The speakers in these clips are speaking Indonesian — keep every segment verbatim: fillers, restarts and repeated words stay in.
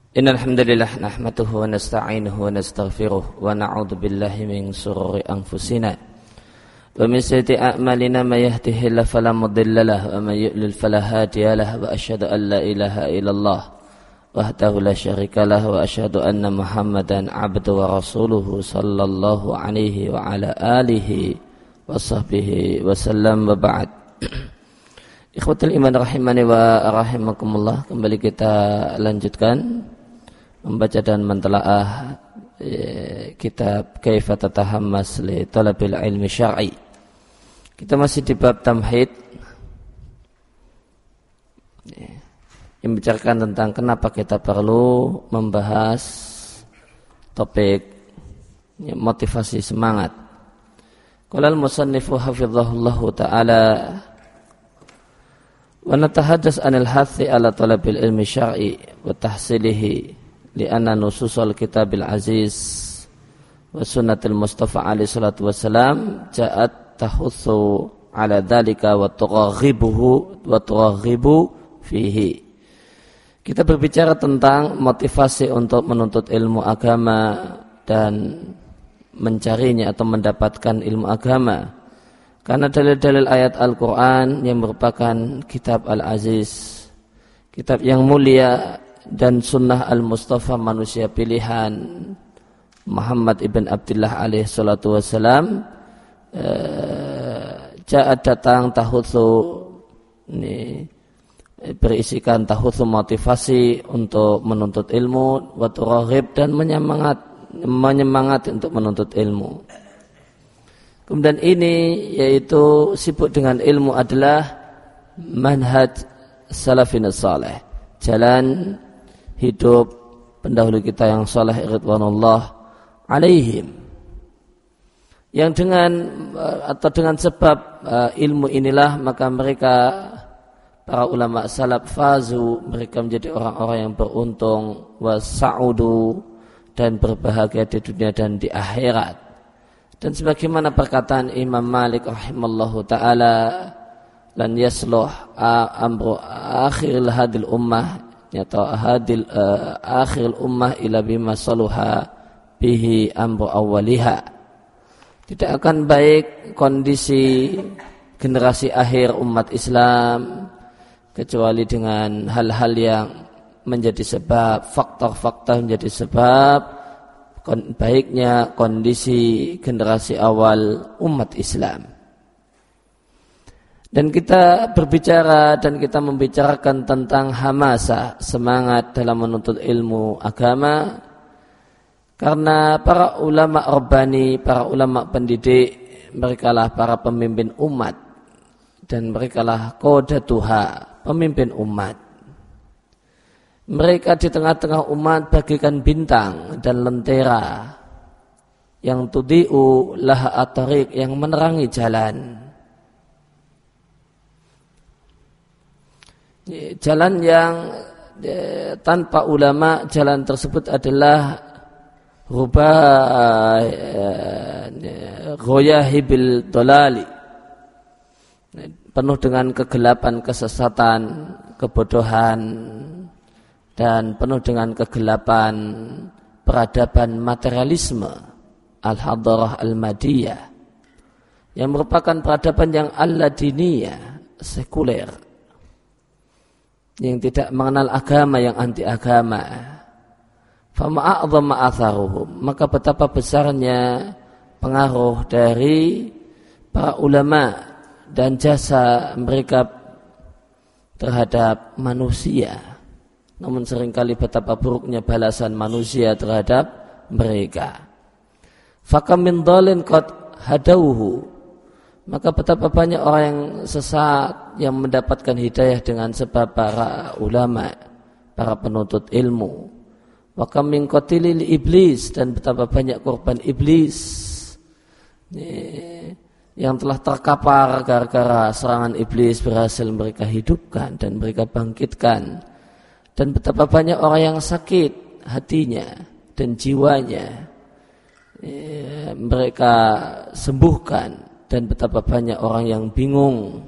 Innal hamdalillah nahmaduhu wa nasta'inuhu wa nastaghfiruh wa na'udzu billahi min shururi anfusina wa min sayyiati a'malina may yahdihillahu fala mudilla lahu wa may yudlil fala hadiya lahu wa asyhadu an la ilaha illallah wahdahu la syarika lahu wa asyhadu anna Muhammadan 'abduhu wa rasuluhu sallallahu alaihi wa ala alihi wa sahbihi wa sallam wa ba'd. Ikhwatul iman rahimani wa rahimakumullah, kembali kita lanjutkan membaca dan mentelaah eh, kitab Kaifa Tatahammas li Talabil Ilmi Syar'i. Kita masih di bab tamhid eh, yang bicarakan tentang kenapa kita perlu membahas topik eh, motivasi semangat. Qala al-musannifu hafizahullahu ta'ala wa natahaddas 'anil hathi 'ala talabil ilmi syar'i wa tahsilihi li'anna nususul kitabil aziz wa sunnatil mustafa alaihi salatu wassalam ja'at tahutsu 'ala dhalika wa turaghibuhu wa turaghibu fihi. Kita berbicara tentang motivasi untuk menuntut ilmu agama dan mencarinya atau mendapatkan ilmu agama. Karena dalil-dalil ayat Al-Quran yang merupakan kitab Al-Aziz, kitab yang mulia, dan sunnah Al-Mustafa manusia pilihan Muhammad ibn Abdullah alaihi salatu wassalam ja'at datang tahutsu, ini berisikan tahutsu motivasi untuk menuntut ilmu, wa turaghib, dan menyemangat menyemangati untuk menuntut ilmu. Kemudian ini yaitu sibuk dengan ilmu adalah manhaj salafin salih, jalan hidup pendahulu kita yang saleh ridwanullah alaihim, yang dengan atau dengan sebab uh, ilmu inilah maka mereka para ulama salaf fazu, mereka menjadi orang-orang yang beruntung, wasa'udu, dan berbahagia di dunia dan di akhirat. Dan sebagaimana perkataan Imam Malik rahimallahu ta'ala, lan yasluh amru akhiril hadil ummah atau hadil uh, akhiril ummah ila bima saluha bihi amru awwaliha. Tidak akan baik kondisi generasi akhir umat Islam kecuali dengan hal-hal yang menjadi sebab, faktor-faktor menjadi sebab baiknya kondisi generasi awal umat Islam. Dan kita berbicara dan kita membicarakan tentang hamasa, semangat dalam menuntut ilmu agama, karena para ulama rabbani, para ulama pendidik, merekalah para pemimpin umat, dan merekalah qadatuha, pemimpin umat. Mereka di tengah-tengah umat bagikan bintang dan lentera yang tudi'u laha at-tariq, yang menerangi jalan. Jalan yang eh, tanpa ulama, jalan tersebut adalah rubah eh, ghayahibil dolali, penuh dengan kegelapan, kesesatan, kebodohan, dan penuh dengan kegelapan peradaban materialisme al-hadarah al-madiyah, yang merupakan peradaban yang al-ladiniyah, sekuler, yang tidak mengenal agama, yang anti agama. Fama'a'adhama atharuhum, maka betapa besarnya pengaruh dari para ulama dan jasa mereka terhadap manusia. Namun seringkali betapa buruknya balasan manusia terhadap mereka. Fakam min dhalin qad hadauhu, maka betapa banyak orang yang sesat yang mendapatkan hidayah dengan sebab para ulama, para penuntut ilmu. Wa kam min qatilil iblis, dan betapa banyak korban iblis yang telah terkapar gara-gara serangan iblis berhasil mereka hidupkan dan mereka bangkitkan. Dan betapa banyak orang yang sakit hatinya dan jiwanya, ya, mereka sembuhkan. Dan betapa banyak orang yang bingung,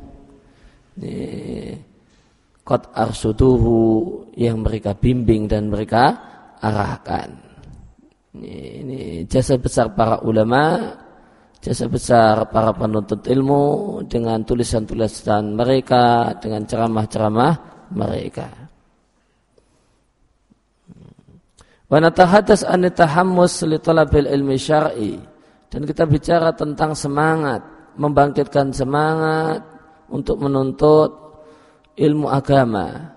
ya, qad arsuduhu, yang mereka bimbing dan mereka arahkan. Ini, ini jasa besar para ulama, jasa besar para penuntut ilmu dengan tulisan-tulisan mereka, dengan ceramah-ceramah mereka. Wa natahaddas an tahammus li talabil ilmi syar'i, dan kita bicara tentang semangat, membangkitkan semangat untuk menuntut ilmu agama.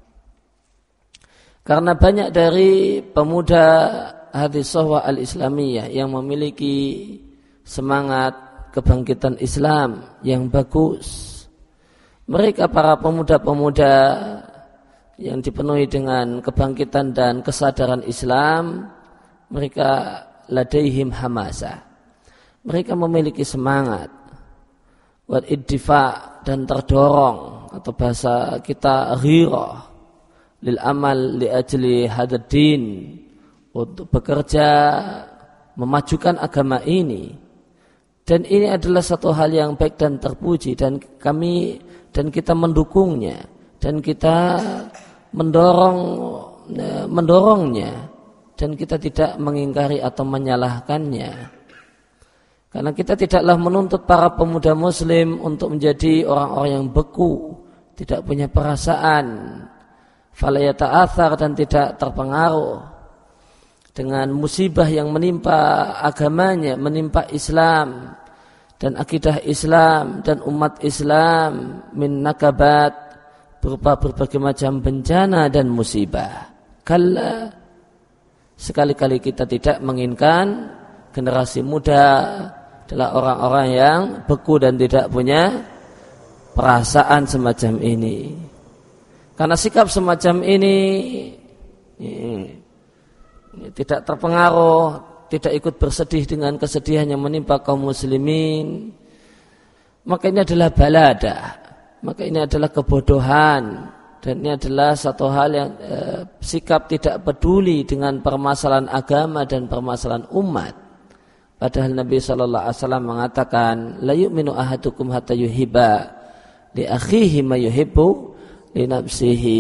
Karena banyak dari pemuda hadis sahwah al-islamiyah yang memiliki semangat kebangkitan Islam yang bagus. Mereka para pemuda-pemuda yang dipenuhi dengan kebangkitan dan kesadaran Islam, mereka ladaihim hamasa. Mereka memiliki semangat buat iddifa dan terdorong, atau bahasa kita ghirah lil amal li ajli hadaddin, untuk bekerja memajukan agama ini. Dan ini adalah satu hal yang baik dan terpuji, dan kami dan kita mendukungnya, dan kita mendorong mendorongnya, dan kita tidak mengingkari atau menyalahkannya. Karena kita tidaklah menuntut para pemuda muslim untuk menjadi orang-orang yang beku, tidak punya perasaan, fala yata'athar, dan tidak terpengaruh dengan musibah yang menimpa agamanya, menimpa Islam dan akidah Islam dan umat Islam, min nakabat, berupa berbagai macam bencana dan musibah. Kalla, sekali-kali kita tidak menginginkan generasi muda adalah orang-orang yang beku dan tidak punya perasaan semacam ini. Karena sikap semacam ini, ini, ini tidak terpengaruh, tidak ikut bersedih dengan kesedihan yang menimpa kaum muslimin, maka ini adalah balada, maka ini adalah kebodohan, dan ini adalah satu hal yang eh, sikap tidak peduli dengan permasalahan agama dan permasalahan umat. Padahal Nabi shallallahu alaihi wasallam mengatakan, la yu'minu ahadukum hatta yuhibba li akhihi ma yuhibbu li nafsihi.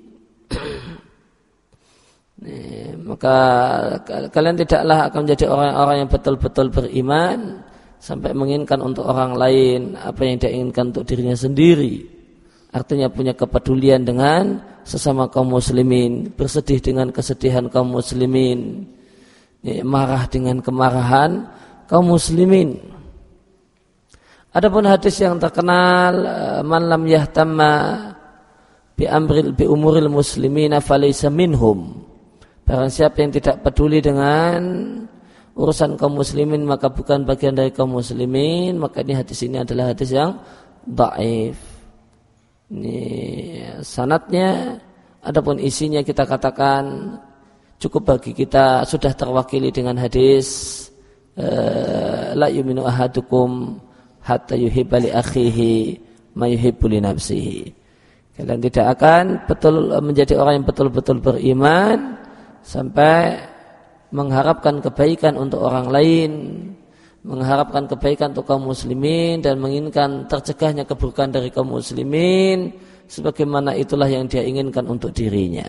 Nih, maka kalian tidaklah akan menjadi orang-orang yang betul-betul beriman sampai menginginkan untuk orang lain apa yang dia inginkan untuk dirinya sendiri. Artinya punya kepedulian dengan sesama kaum muslimin, bersedih dengan kesedihan kaum muslimin, nih, marah dengan kemarahan kaum muslimin. Adapun hadis yang terkenal, man lam yahtamma bi amril bi umuril muslimina falaysa minhum. Barang siapa yang tidak peduli dengan urusan kaum muslimin maka bukan bagian dari kaum muslimin. Maka ini hadis ini adalah hadis yang dhaif. Ini sanadnya, adapun isinya kita katakan cukup bagi kita, sudah terwakili dengan hadis la yu'minu ahadukum hatta yuhibba li akhihi ma yuhibbu li nafsihi. Kalian tidak akan betul menjadi orang yang betul-betul beriman sampai mengharapkan kebaikan untuk orang lain, mengharapkan kebaikan untuk kaum muslimin, dan menginginkan tercegahnya keburukan dari kaum muslimin sebagaimana itulah yang dia inginkan untuk dirinya.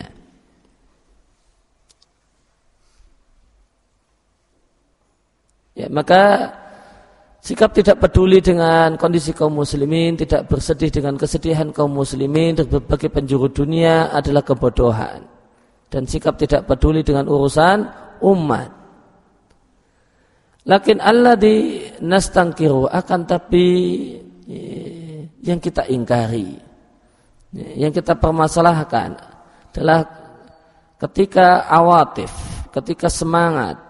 Ya, maka sikap tidak peduli dengan kondisi kaum muslimin, tidak bersedih dengan kesedihan kaum muslimin dari berbagai penjuru dunia adalah kebodohan. Dan sikap tidak peduli dengan urusan umat. Lakin alladzi nastangkiru, akan tapi yang kita ingkari, yang kita permasalahkan adalah ketika awatif, ketika semangat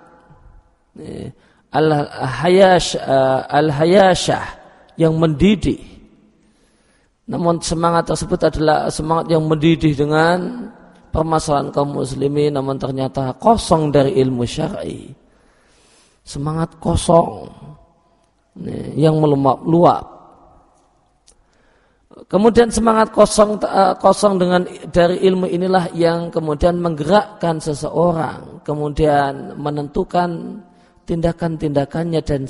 al-hayasyah yang mendidih, namun semangat tersebut adalah semangat yang mendidih dengan permasalahan kaum muslimin, namun ternyata kosong dari ilmu syar'i. Semangat kosong yang meluap-luap. Kemudian semangat kosong kosong dengan dari ilmu inilah yang kemudian menggerakkan seseorang, kemudian menentukan tindakan-tindakannya dan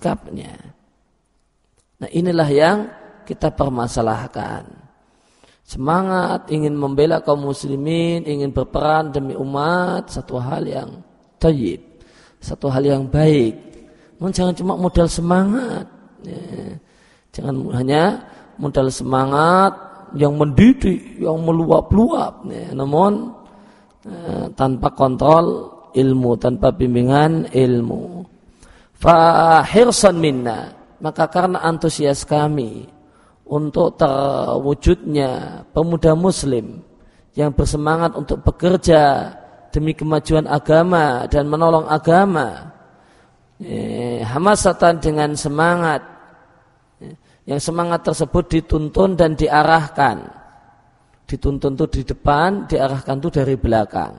sikap-sikapnya. Nah, inilah yang kita permasalahkan. semangat ingin membela kaum muslimin, ingin berperan demi umat, satu hal yang thayyib, satu hal yang baik. Namun jangan cuma modal semangat, ya. Jangan hanya modal semangat yang mendidik, yang meluap-luap, ya. Namun eh, tanpa kontrol ilmu, tanpa bimbingan ilmu. Fa hirsan minna, maka karena antusias kami untuk terwujudnya pemuda muslim yang bersemangat untuk bekerja demi kemajuan agama dan menolong agama, eh, hamasatan dengan semangat, eh, yang semangat tersebut dituntun dan diarahkan. Dituntun itu di depan, diarahkan itu dari belakang.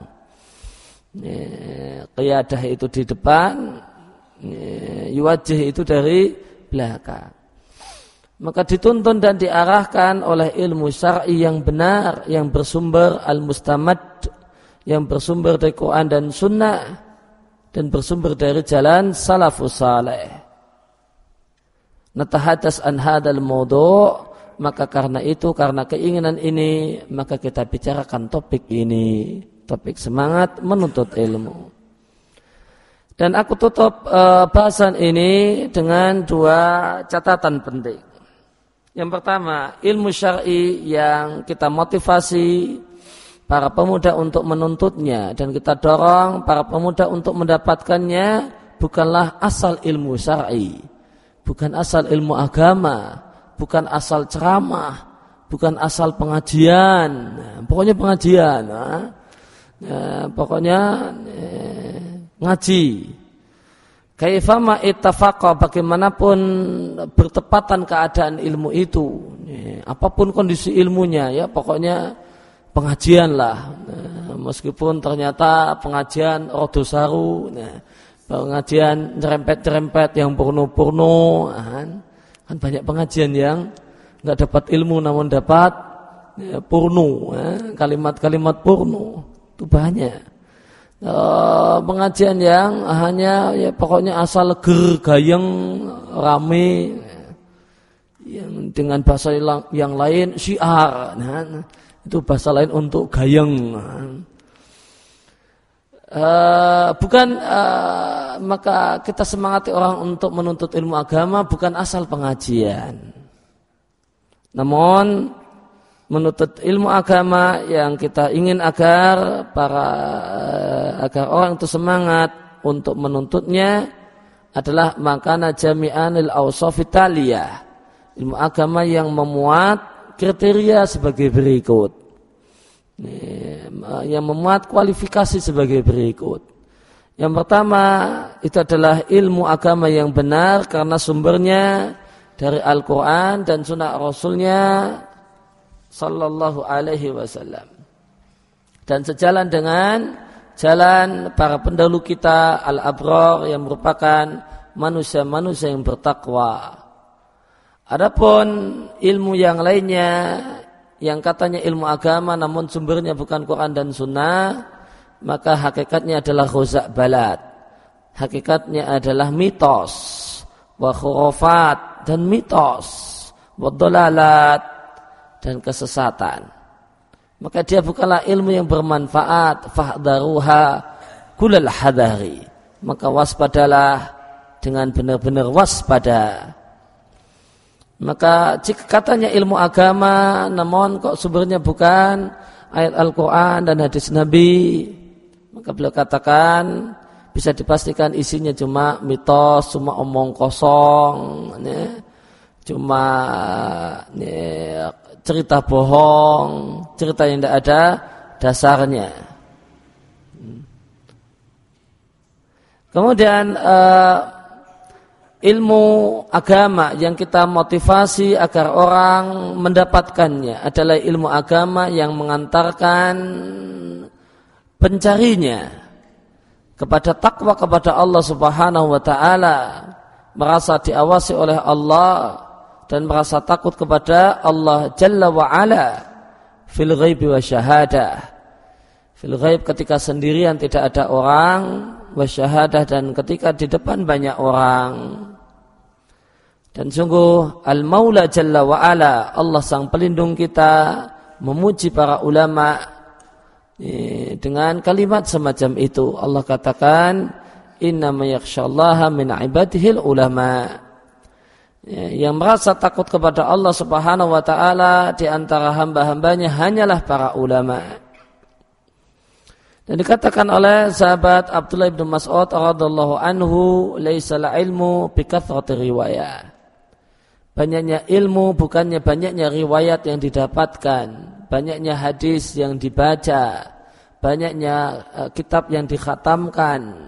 Eh, qiyadah itu di depan, eh, yuwajjih itu dari belakang. Maka dituntun dan diarahkan oleh ilmu syar'i yang benar, yang bersumber al-mustamad, yang bersumber dari Quran dan Sunnah, dan bersumber dari jalan salafus saleh. Natahadas an hadal mawdu', maka karena itu, karena keinginan ini, maka kita bicarakan topik ini, topik semangat menuntut ilmu. Dan aku tutup uh, bahasan ini dengan dua catatan penting. Yang pertama, ilmu syar'i yang kita motivasi para pemuda untuk menuntutnya dan kita dorong para pemuda untuk mendapatkannya bukanlah asal ilmu syar'i, bukan asal ilmu agama, bukan asal ceramah, bukan asal pengajian. Nah, pokoknya pengajian, nah. Ya, pokoknya eh, ngaji. Kaifama ittafaqa, bagaimanapun bertepatan keadaan ilmu itu, ya, apapun kondisi ilmunya, ya pokoknya pengajian lah. Nah, meskipun ternyata pengajian rodo saru, nah, pengajian nyerempet-nyerempet yang porno-porno, kan, kan banyak pengajian yang nggak dapat ilmu namun dapat ya, porno, ya, kalimat-kalimat porno itu banyak. Uh, pengajian yang hanya ya pokoknya asal ger gayeng rame, yang dengan bahasa yang, yang lain syiar, nah, itu bahasa lain untuk gayeng. Uh, bukan uh, maka kita semangati orang untuk menuntut ilmu agama bukan asal pengajian, namun menuntut ilmu agama yang kita ingin agar para agar orang itu semangat untuk menuntutnya adalah makana jami'anil awsafit taliyah, ilmu agama yang memuat kriteria sebagai berikut, yang memuat kualifikasi sebagai berikut. Yang pertama itu adalah ilmu agama yang benar karena sumbernya dari Al-Quran dan Sunnah Rasulnya Sallallahu alaihi wasallam, dan sejalan dengan jalan para pendahulu kita al-abrar yang merupakan manusia-manusia yang bertakwa. Adapun ilmu yang lainnya yang katanya ilmu agama namun sumbernya bukan Quran dan Sunnah, maka hakikatnya adalah khuzak balat, hakikatnya adalah mitos, wa khurafat dan mitos, wa dhalalat dan kesesatan. Maka dia bukanlah ilmu yang bermanfaat. Fahdharuha kullal hadari, maka waspadalah dengan benar-benar waspada. Maka jika katanya ilmu agama namun kok sumbernya bukan ayat Al-Quran dan hadis Nabi, maka beliau katakan bisa dipastikan isinya cuma mitos, cuma omong kosong, ya. Cuma ya, cerita bohong, cerita yang tidak ada dasarnya. Kemudian uh, ilmu agama yang kita motivasi agar orang mendapatkannya adalah ilmu agama yang mengantarkan pencarinya kepada takwa kepada Allah Subhanahu wa taala, merasa diawasi oleh Allah dan merasa takut kepada Allah Jalla wa Ala fil ghaibi wa syahadah. Fil ghaib ketika sendirian tidak ada orang, wa syahadah dan ketika di depan banyak orang. Dan sungguh Al-Maula Jalla wa Ala, Allah sang pelindung kita, memuji para ulama dengan kalimat semacam itu. Allah katakan, innama yakhsyallaha min ibadihil ulama. Yang merasa takut kepada Allah Subhanahu wa taala di antara hamba-hambanya hanyalah para ulama. Dan dikatakan oleh sahabat Abdullah bin Mas'ud radhiyallahu anhu, laisal ilmu bi kathrati riwayat. Banyaknya ilmu bukannya banyaknya riwayat yang didapatkan, banyaknya hadis yang dibaca, banyaknya uh, kitab yang dikhatamkan.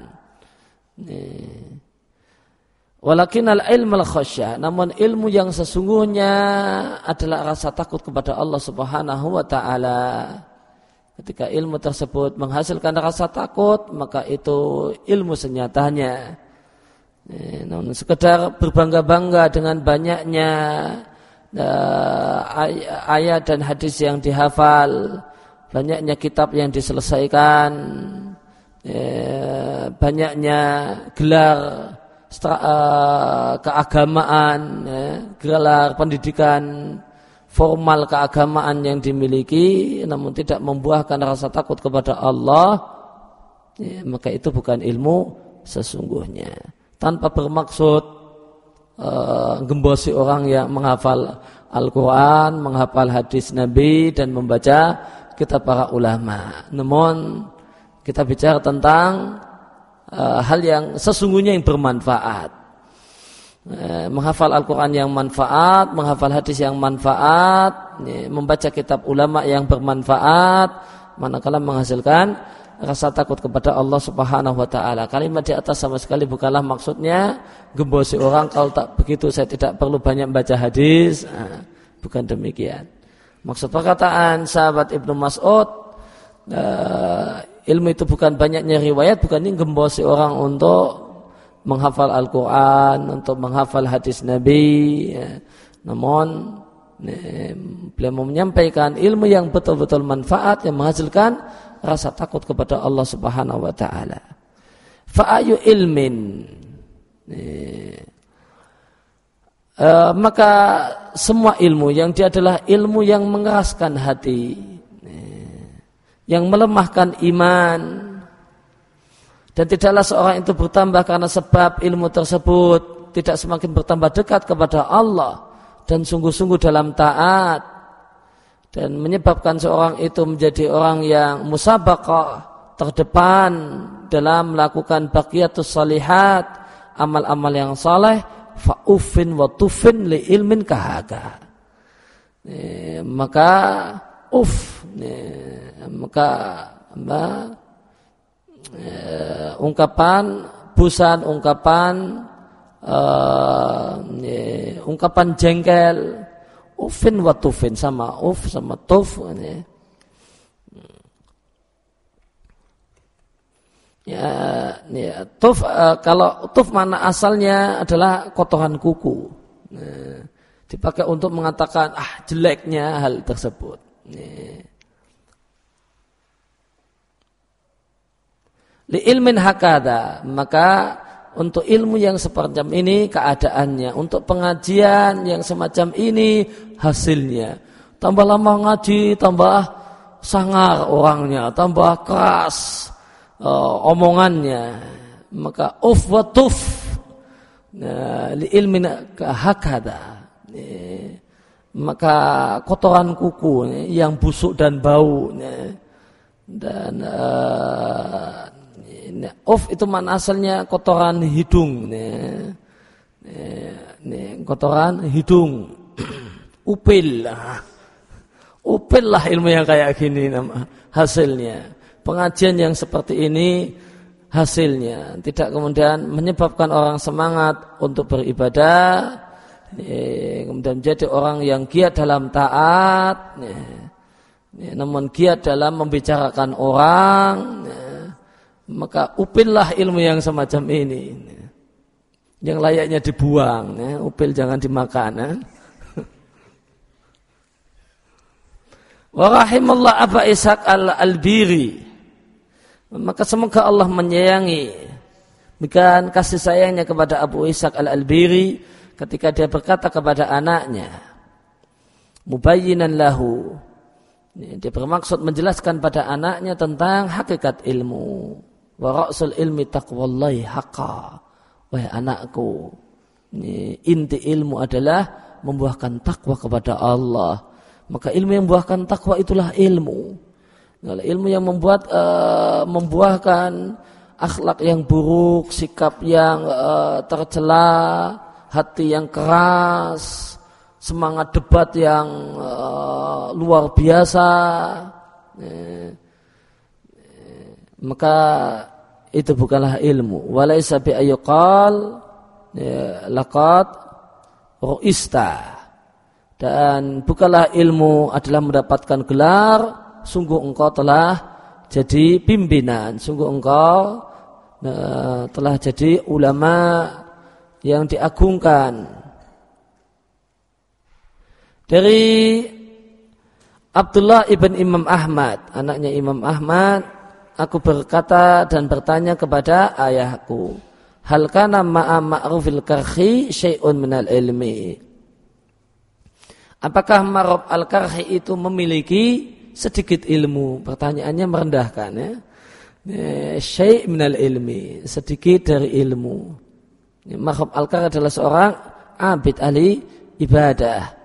Walakin al-ilmu al-khasyah, namun ilmu yang sesungguhnya adalah rasa takut kepada Allah Subhanahu wa taala. Ketika ilmu tersebut menghasilkan rasa takut, maka itu ilmu senyatanya. Namun sekedar berbangga-bangga dengan banyaknya uh, ayat dan hadis yang dihafal, banyaknya kitab yang diselesaikan, uh, banyaknya gelar keagamaan, ya, gelar pendidikan formal keagamaan yang dimiliki, namun tidak membuahkan rasa takut kepada Allah, ya, maka itu bukan ilmu sesungguhnya. Tanpa bermaksud uh, gembosi orang yang menghafal Al-Quran, menghafal hadis Nabi dan membaca kitab para ulama. Namun kita bicara tentang Uh, hal yang sesungguhnya yang bermanfaat, uh, menghafal Al-Quran yang manfaat, menghafal hadis yang manfaat, ya, membaca kitab ulama yang bermanfaat, manakala menghasilkan rasa takut kepada Allah Subhanahu wa taala. Kalimat di atas sama sekali bukanlah maksudnya gembosi orang, kalau tak begitu saya tidak perlu banyak baca hadis, uh, bukan demikian. Maksud perkataan sahabat Ibnu Mas'ud, uh, ilmu itu bukan banyaknya riwayat, bukan ini gembosi orang untuk menghafal Al-Quran, untuk menghafal hadis Nabi, ya. Namun ya, beliau menyampaikan ilmu yang betul-betul manfaat, yang menghasilkan rasa takut kepada Allah Subhanahu wa taala. Fa'ayu ilmin, ya. e, maka semua ilmu yang dia adalah ilmu yang mengeraskan hati, yang melemahkan iman, dan tidaklah seorang itu bertambah karena sebab ilmu tersebut tidak semakin bertambah dekat kepada Allah dan sungguh-sungguh dalam taat, dan menyebabkan seorang itu menjadi orang yang musabaqah, terdepan dalam melakukan baqiyatus salihat, amal-amal yang saleh, fa'ufin wa tufin li ilmin kahaga. E, maka uf, e, maka mbak, eh, ungkapan busan, ungkapan eh, eh, ungkapan jengkel, ufin wa tufin, sama uf sama tuf, eh. ya, ya tuf, eh, kalau tuf mana asalnya adalah kotoran kuku, eh, dipakai untuk mengatakan ah jeleknya hal tersebut. Eh. Li ilmin hakada, maka untuk ilmu yang semacam ini keadaannya, untuk pengajian yang semacam ini hasilnya. Tambah lama ngaji, tambah sangar orangnya, tambah keras uh, omongannya. Maka uf wa tuf, nah, li ilmin hakada, eh, maka kotoran kuku eh, yang busuk dan bau, eh, dan uh, uf itu mana asalnya kotoran hidung, nih, nih, nih, kotoran hidung, upil, upil lah ilmu yang kayak gini nama hasilnya. Pengajian yang seperti ini hasilnya tidak kemudian menyebabkan orang semangat untuk beribadah, nih, kemudian menjadi orang yang giat dalam taat, nih, nih, namun giat dalam membicarakan orang. Nih, maka upillah ilmu yang semacam ini, yang layaknya dibuang, ya. Upil jangan dimakan, ya. Wa rahimallah Aba Ishaq al-Albiri, maka semoga Allah menyayangi, bukan kasih sayangnya kepada Abu Ishaq al-Albiri ketika dia berkata kepada anaknya, mubayyinan lahu, Dia bermaksud menjelaskan pada anaknya tentang hakikat ilmu. Wa ra'sul ilmi taqwallahi haqqa. Wahai anakku, inti ilmu adalah membuahkan takwa kepada Allah. Maka ilmu yang membuahkan takwa itulah ilmu. Kalau ilmu yang membuat uh, membuahkan akhlak yang buruk, sikap yang uh, tercela, hati yang keras, semangat debat yang uh, luar biasa, eh, eh, maka itu bukanlah ilmu. Walaysa bi ayyqal ya, laqad ru'ista, dan bukanlah ilmu adalah mendapatkan gelar, sungguh engkau telah jadi pimpinan, sungguh engkau uh, telah jadi ulama yang diagungkan. Dari Abdullah ibn Imam Ahmad, anaknya Imam Ahmad, aku berkata dan bertanya kepada ayahku, hal kana ma'a ma'rufil karhi syai'un minal ilmi. Apakah ma'ruf al-karhi itu memiliki sedikit ilmu? Pertanyaannya merendahkan, ya. Syai' minal ilmi, sedikit dari ilmu. Ma'ruf al-karhi adalah seorang abid ahli ibadah.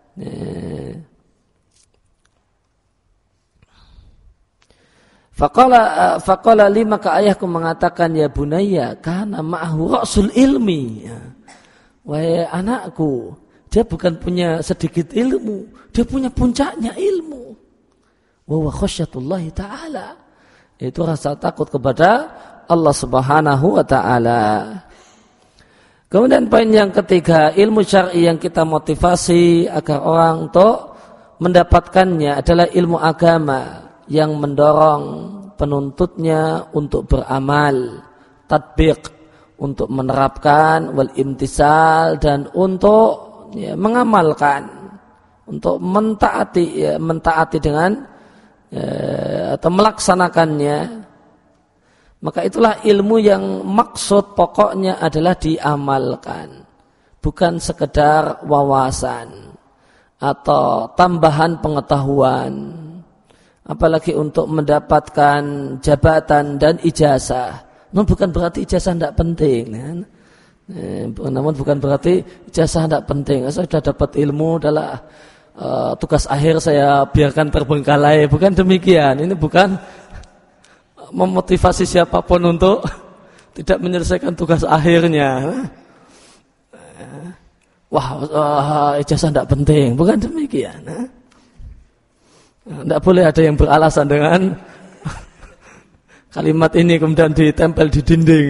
Faqala faqala li, maka ayahku mengatakan, ya bunayya kana ma'ahu ra'sul ilmi. Wahai anakku, dia bukan punya sedikit ilmu, dia punya puncaknya ilmu. Wa huwa khasyatullahi ta'ala, itu rasa takut kepada Allah Subhanahu wa taala. Kemudian poin yang ketiga, ilmu syar'i yang kita motivasi agar orang untuk mendapatkannya adalah ilmu agama yang mendorong penuntutnya untuk beramal, tatbiq, untuk menerapkan, wal imtisal, dan untuk ya, mengamalkan, untuk mentaati, ya, mentaati dengan ya, atau melaksanakannya. Maka itulah ilmu yang maksud pokoknya adalah diamalkan, bukan sekedar wawasan atau tambahan pengetahuan, apalagi untuk mendapatkan jabatan dan ijazah. Namun bukan berarti ijazah tidak penting, kan? Eh, namun bukan berarti ijazah tidak penting. Saya sudah dapat ilmu adalah uh, tugas akhir saya biarkan terbengkalai, bukan demikian. Ini bukan memotivasi siapapun untuk tidak menyelesaikan tugas akhirnya. Wah, uh, ijazah tidak penting, bukan demikian. Tidak boleh ada yang beralasan dengan kalimat ini kemudian ditempel di dinding.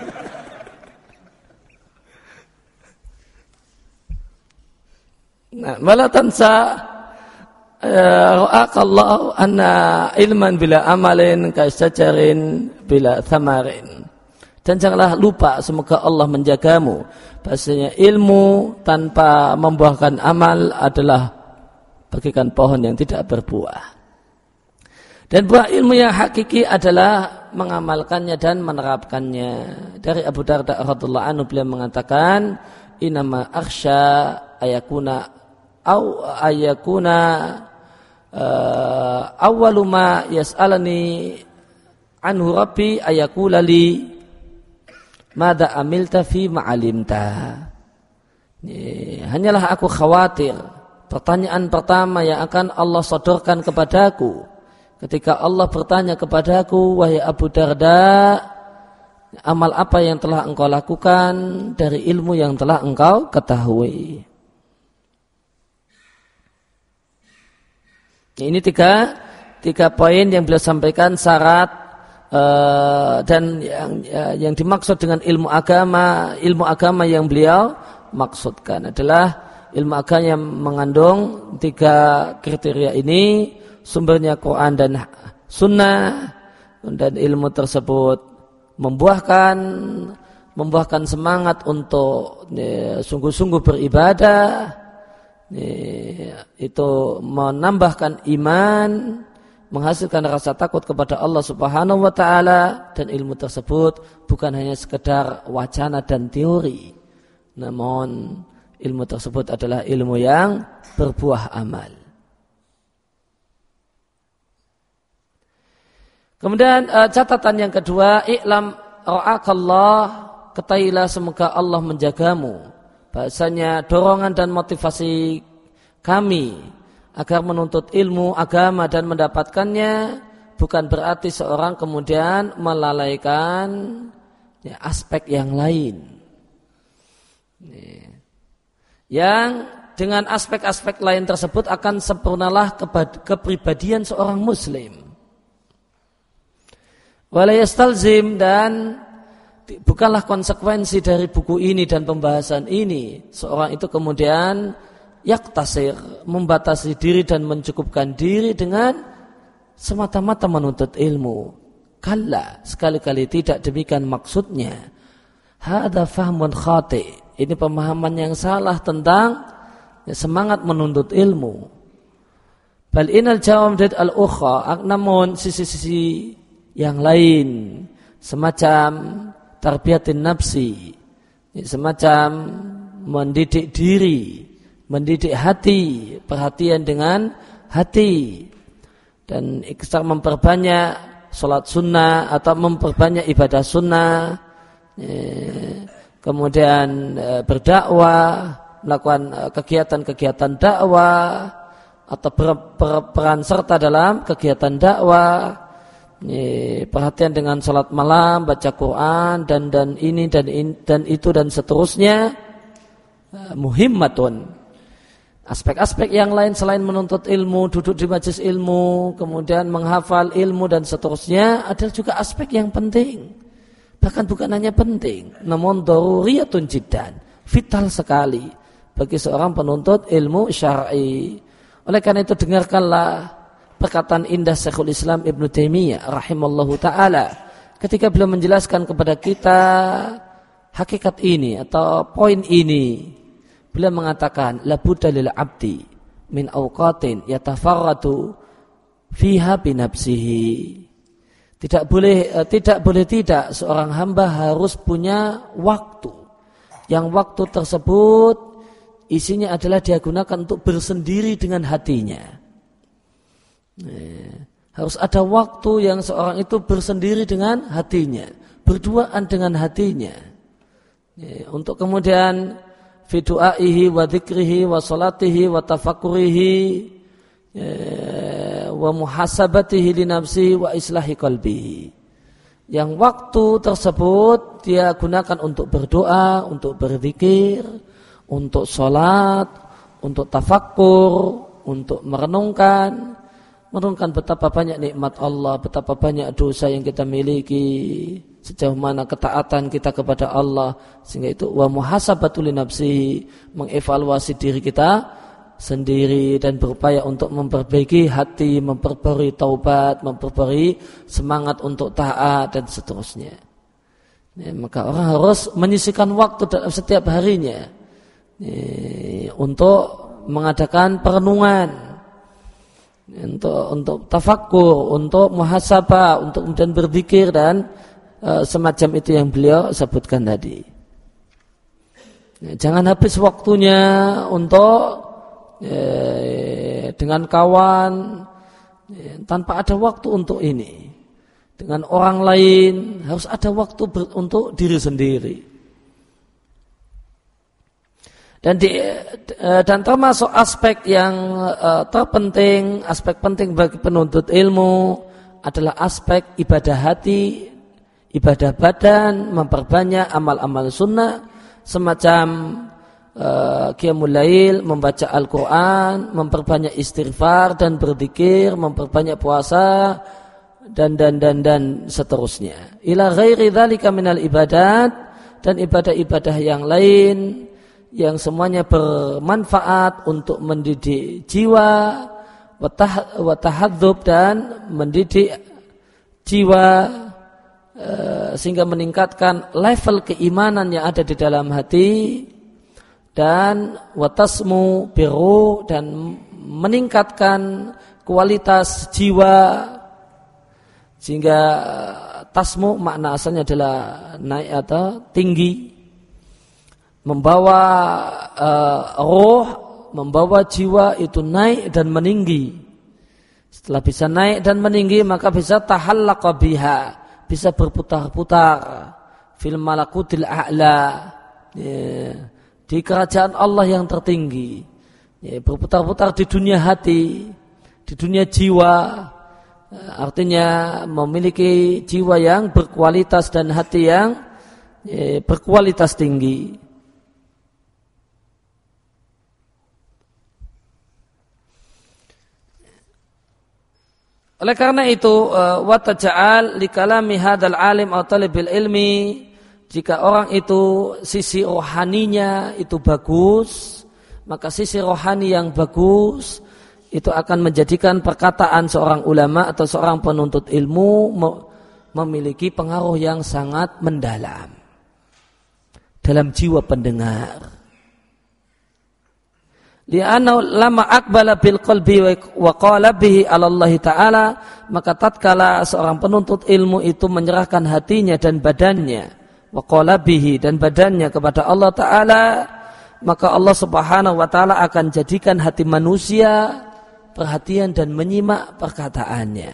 Nah, wala tansa ra'akallahu anna ilman bila amalin kaisyajarin bila thamarin. Dan janganlah lupa, semoga Allah menjagamu, bahasanya ilmu tanpa membuahkan amal adalah bagikan pohon yang tidak berbuah. Dan buah ilmu yang hakiki adalah mengamalkannya dan menerapkannya. Dari Abu Darda radhiyallahu anhu, beliau mengatakan, inama akhsha ayakuna au ayakuna uh, awwalu ma yas'alani anhu rabbi ayakula li madza amilta fi ma'alimta. Hanyalah aku khawatir pertanyaan pertama yang akan Allah sodorkan kepadaku ketika Allah bertanya kepadaku, wahai Abu Darda, amal apa yang telah engkau lakukan dari ilmu yang telah engkau ketahui. Ini tiga, tiga poin yang beliau sampaikan, syarat uh, dan yang, yang dimaksud dengan ilmu agama. Ilmu agama yang beliau maksudkan adalah ilmu agama yang mengandung tiga kriteria ini, sumbernya Quran dan Sunnah, dan ilmu tersebut membuahkan membuahkan semangat untuk ya, sungguh-sungguh beribadah. Itu menambahkan iman, menghasilkan rasa takut kepada Allah Subhanahu wa taala, dan ilmu tersebut bukan hanya sekedar wacana dan teori, namun ilmu tersebut adalah ilmu yang berbuah amal. Kemudian uh, catatan yang kedua, i'lam ra'akallah, ketahuilah semoga Allah menjagamu. Bahasanya dorongan dan motivasi kami agar menuntut ilmu agama dan mendapatkannya bukan berarti seorang kemudian melalaikan ya, aspek yang lain. Yang dengan aspek-aspek lain tersebut akan sempurnalah kepribadian seorang muslim. Wala yastalzim, dan bukanlah konsekuensi dari buku ini dan pembahasan ini seorang itu kemudian yaktasir, membatasi diri dan mencukupkan diri dengan semata-mata menuntut ilmu. Kalla, sekali-kali tidak demikian maksudnya. Hadza fahmun khati', ini pemahaman yang salah tentang semangat menuntut ilmu. Bal inal jawamid al-ukhra, namun sisi-sisi yang lain semacam tarbiyatin nafsi, semacam mendidik diri, mendidik hati, perhatian dengan hati, dan ikhtar memperbanyak sholat sunnah atau memperbanyak ibadah sunnah, kemudian berdakwah, melakukan kegiatan-kegiatan dakwah atau ber- berperan serta dalam kegiatan dakwah, perhatian dengan sholat malam, baca Quran, dan dan ini dan in, dan itu dan seterusnya, muhimmatun. Aspek-aspek yang lain selain menuntut ilmu, duduk di majelis ilmu, kemudian menghafal ilmu dan seterusnya adalah juga aspek yang penting. Bahkan bukan hanya penting, namun daruriyatun jiddan, vital sekali bagi seorang penuntut ilmu syar'i. Oleh karena itu dengarkanlah perkataan indah Syekhul Islam Ibnu Taimiyah rahimallahu taala ketika beliau menjelaskan kepada kita hakikat ini atau poin ini. Beliau mengatakan la budda lil abdi min awqatin yatafarratu fiha bi nafsihi. Tidak boleh tidak boleh tidak seorang hamba harus punya waktu yang waktu tersebut isinya adalah dia gunakan untuk bersendiri dengan hatinya. Harus ada waktu yang seorang itu bersendiri dengan hatinya, berduaan dengan hatinya, untuk kemudian fi du'aihi wa dzikrihi wa salatihi wa tafakkurihi wa muhasabatihi li nafsihi wa islahi qalbihi. Yang waktu tersebut dia gunakan untuk berdoa, untuk berzikir, untuk salat, untuk tafakkur, untuk merenungkan merenungkan betapa banyak nikmat Allah, betapa banyak dosa yang kita miliki, sejauh mana ketaatan kita kepada Allah, sehingga itu wa muhasabatul nafsi, mengevaluasi diri kita sendiri dan berupaya untuk memperbaiki hati, memperbarui taubat, memperbarui semangat untuk taat dan seterusnya. Ya, maka orang harus menyisihkan waktu dalam setiap harinya ya, untuk mengadakan perenungan, untuk untuk tafakkur, untuk muhasabah, untuk kemudian berzikir dan e, semacam itu yang beliau sebutkan tadi. Ya, jangan habis waktunya untuk e, dengan kawan ya, tanpa ada waktu untuk ini. Dengan orang lain harus ada waktu ber, untuk diri sendiri. Dan di, dan termasuk aspek yang uh, terpenting, aspek penting bagi penuntut ilmu adalah aspek ibadah hati, ibadah badan, memperbanyak amal-amal sunnah semacam uh, qiyamul lail, membaca Al-Quran, memperbanyak istighfar dan berzikir, memperbanyak puasa dan dan dan dan seterusnya. Ila ghairi dzalika minal ibadat, dan ibadah-ibadah yang lain yang semuanya bermanfaat untuk mendidik jiwa, watahadzub, dan mendidik jiwa e, sehingga meningkatkan level keimanan yang ada di dalam hati, dan watasmu biru, dan meningkatkan kualitas jiwa sehingga tasmu makna asalnya adalah naik atau tinggi, membawa uh, roh, membawa jiwa itu naik dan meninggi Setelah bisa naik dan meninggi maka bisa tahallaqa biha, bisa berputar-putar fil malakutil a'la, ya, di kerajaan Allah yang tertinggi, ya, berputar-putar di dunia hati, di dunia jiwa, artinya memiliki jiwa yang berkualitas dan hati yang ya, berkualitas tinggi. Oleh karena itu, wa taj'al li kalami hadzal alim atau talibil ilmi, jika orang itu sisi rohaninya itu bagus, maka sisi rohani yang bagus itu akan menjadikan perkataan seorang ulama atau seorang penuntut ilmu memiliki pengaruh yang sangat mendalam dalam jiwa pendengar. Li'anna lama aqbala bil qalbi wa qala bihi 'ala Allah taala, maka tatkala seorang penuntut ilmu itu menyerahkan hatinya dan badannya, wa qala bihi, dan badannya kepada Allah taala, maka Allah Subhanahu wa taala akan jadikan hati manusia perhatian dan menyimak perkataannya.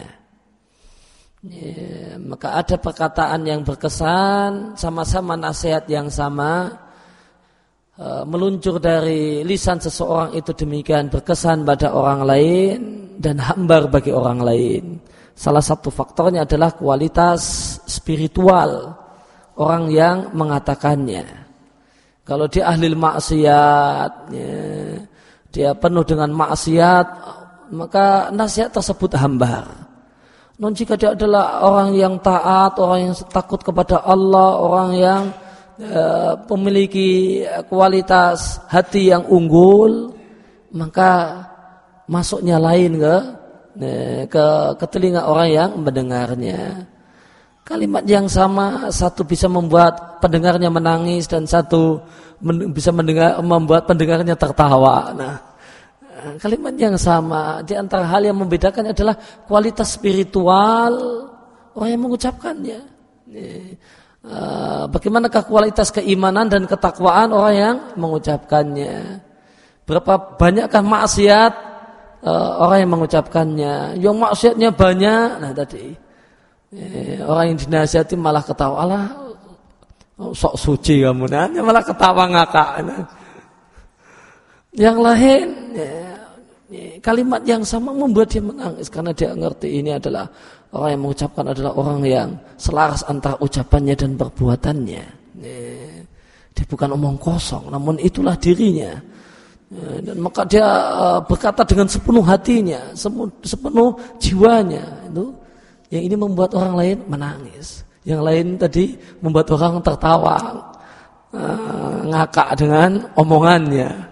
Ya, maka ada perkataan yang berkesan, sama-sama nasihat yang sama, meluncur dari lisan seseorang itu demikian berkesan pada orang lain dan hambar bagi orang lain. Salah satu faktornya adalah kualitas spiritual orang yang mengatakannya. Kalau dia ahli maksiat, ya, dia penuh dengan maksiat, maka nasihat tersebut hambar. Non jika dia adalah orang yang taat, orang yang takut kepada Allah, orang yang memiliki kualitas hati yang unggul, maka masuknya lain ke ke, ke telinga orang yang mendengarnya. Kalimat yang sama, satu bisa membuat pendengarnya menangis dan satu men, bisa mendengar, membuat pendengarnya tertawa. Nah, kalimat yang sama, di antara hal yang membedakan adalah kualitas spiritual orang yang mengucapkannya. Bagaimanakah kualitas keimanan dan ketakwaan orang yang mengucapkannya? Berapa banyakkah maksiat uh, orang yang mengucapkannya? Yang maksiatnya banyak. Nah tadi eh, orang yang dinasihati malah ketawa, lah oh, sok suci kamu, nah malah ketawa ngakak. Nah. Yang lain ya, kalimat yang sama membuat dia menangis karena dia ngerti ini adalah orang yang mengucapkan adalah orang yang selaras antara ucapannya dan perbuatannya. Dia bukan omong kosong, namun itulah dirinya. Dan maka dia berkata dengan sepenuh hatinya, sepenuh jiwanya. Itu yang ini membuat orang lain menangis. Yang lain tadi membuat orang tertawa, ngakak dengan omongannya.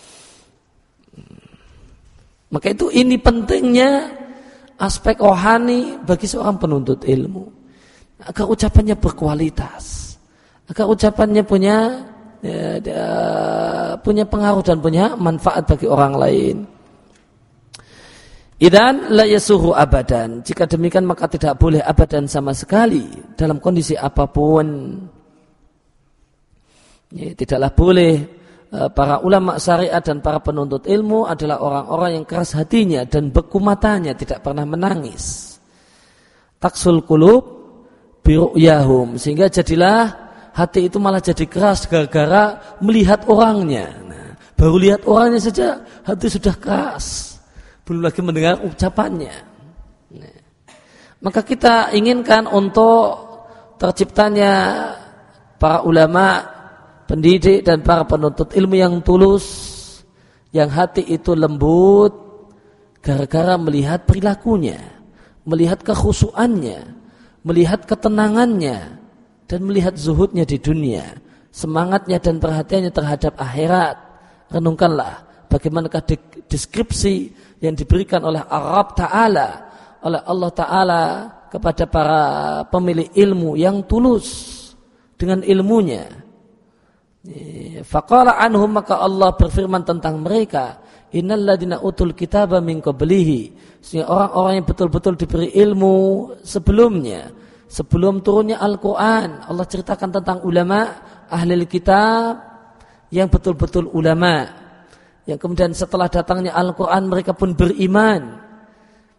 Maka itu ini pentingnya aspek rohani bagi seorang penuntut ilmu, agar ucapannya berkualitas, agar ucapannya punya ya, dia, punya pengaruh dan punya manfaat bagi orang lain. Idan la yasuhu abadan, jika demikian maka tidak boleh abadan sama sekali dalam kondisi apapun. Ya, tidaklah boleh para ulama syariat dan para penuntut ilmu adalah orang-orang yang keras hatinya dan beku matanya, tidak pernah menangis. Taksul qulub biru'yahum, sehingga jadilah hati itu malah jadi keras gara-gara melihat orangnya. Nah, baru lihat orangnya saja hati sudah keras, belum lagi mendengar ucapannya. Nah, maka kita inginkan untuk terciptanya para ulama, pendidik dan para penuntut ilmu yang tulus, yang hati itu lembut gara-gara melihat perilakunya, melihat kekhusyuannya, melihat ketenangannya, dan melihat zuhudnya di dunia, semangatnya dan perhatiannya terhadap akhirat. Renungkanlah bagaimanakah deskripsi yang diberikan oleh Allah Ta'ala, oleh Allah Ta'ala kepada para pemilik ilmu yang tulus dengan ilmunya. Faqala anhum, maka Allah berfirman tentang mereka, innal ladzina utul kitaba min qablihi, sehingga orang-orang yang betul-betul diberi ilmu sebelumnya, sebelum turunnya Al-Quran. Allah ceritakan tentang ulama ahli kitab yang betul-betul ulama, yang kemudian setelah datangnya Al-Quran mereka pun beriman.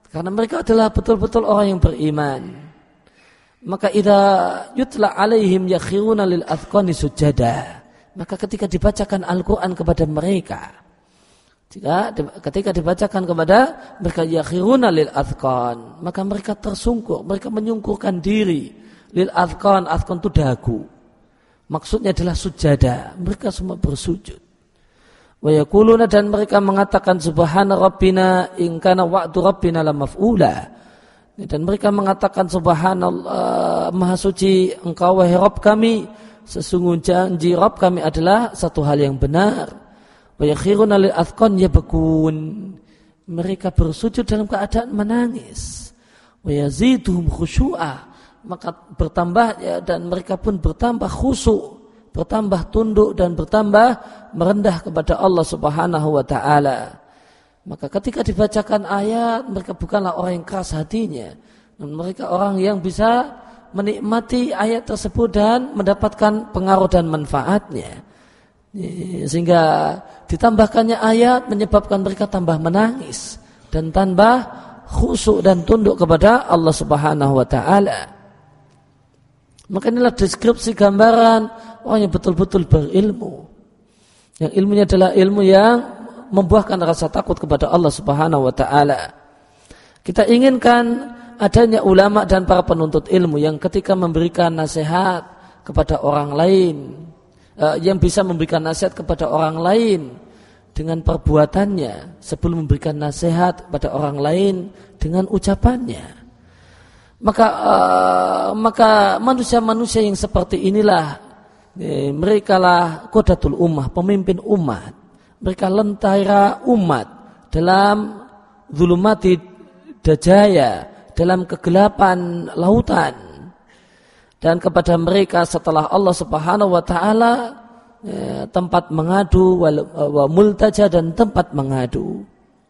Karena mereka adalah betul-betul orang yang beriman. Maka idza yutla alaihim yakhiruna lil azqani sujada. Maka ketika dibacakan Al-Quran kepada mereka, jika ketika dibacakan kepada mereka yakhiruna lil azqan, maka mereka tersungkur, mereka menyungkurkan diri. Lil azqan, azqan itu dagu. Maksudnya adalah sujada. Mereka semua bersujud. Wa yaquluna, dan mereka mengatakan subhana rabbina in kana wa'du rabbina la maf'ula. Dan mereka mengatakan subhanallah, maha suci engkau wahai Rabb kami, sesungguhnya janji Rabb kami adalah satu hal yang benar. Wa yakhiruna lil azqan yabkun. Mereka bersujud dalam keadaan menangis. Wa yaziduhum khusyu'a. Maka bertambah ya, dan mereka pun bertambah khusyuk, bertambah tunduk dan bertambah merendah kepada Allah Subhanahu wa taala. Maka ketika dibacakan ayat, mereka bukanlah orang yang keras hatinya, mereka orang yang bisa menikmati ayat tersebut dan mendapatkan pengaruh dan manfaatnya. Sehingga ditambahkannya ayat menyebabkan mereka tambah menangis dan tambah khusyuk dan tunduk kepada Allah Subhanahu wa taala. Maka inilah deskripsi gambaran orang yang betul-betul berilmu. Yang ilmunya adalah ilmu yang membuahkan rasa takut kepada Allah Subhanahu wa taala. Kita inginkan adanya ulama dan para penuntut ilmu yang ketika memberikan nasihat kepada orang lain, yang bisa memberikan nasihat kepada orang lain dengan perbuatannya sebelum memberikan nasihat kepada orang lain dengan ucapannya. Maka uh, maka manusia-manusia yang seperti inilah eh, mereka lah qadatul ummah, pemimpin umat. Mereka lentera umat dalam zulumati dajaya, dalam kegelapan lautan. Dan kepada mereka setelah Allah Subhanahu wa taala eh, tempat mengadu wa multaja, dan tempat mengadu.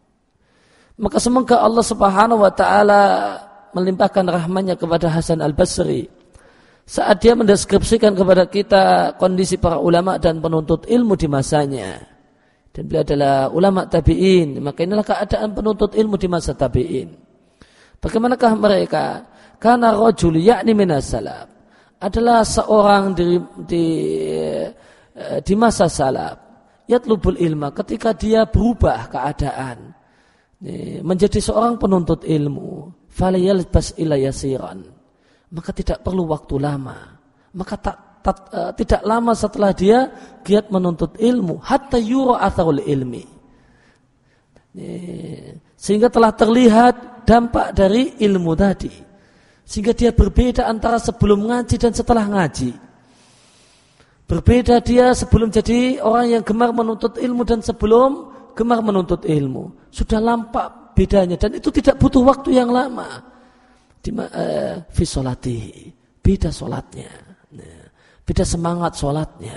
Maka semoga Allah Subhanahu wa taala melimpahkan rahmatnya kepada Hasan al-Basri saat dia mendeskripsikan kepada kita kondisi para ulama dan penuntut ilmu di masanya. Dan beliau adalah ulama tabi'in, maka inilah keadaan penuntut ilmu di masa tabi'in. Bagaimanakah mereka? Karena rajul yakni minas salaf adalah seorang di, di, di masa salaf yatlubul ilma, ketika dia berubah keadaan menjadi seorang penuntut ilmu, falayalbas ila yasiran, maka tidak perlu waktu lama, maka tak, tak, uh, tidak lama setelah dia giat menuntut ilmu, hatta yura atharul ilmi, sehingga telah terlihat dampak dari ilmu tadi, sehingga dia berbeda antara sebelum ngaji dan setelah ngaji. Berbeda dia sebelum jadi orang yang gemar menuntut ilmu dan sebelum gemar menuntut ilmu. Sudah nampak bedanya, dan itu tidak butuh waktu yang lama. Di uh, fi sholatihi, beda sholatnya, beda semangat sholatnya,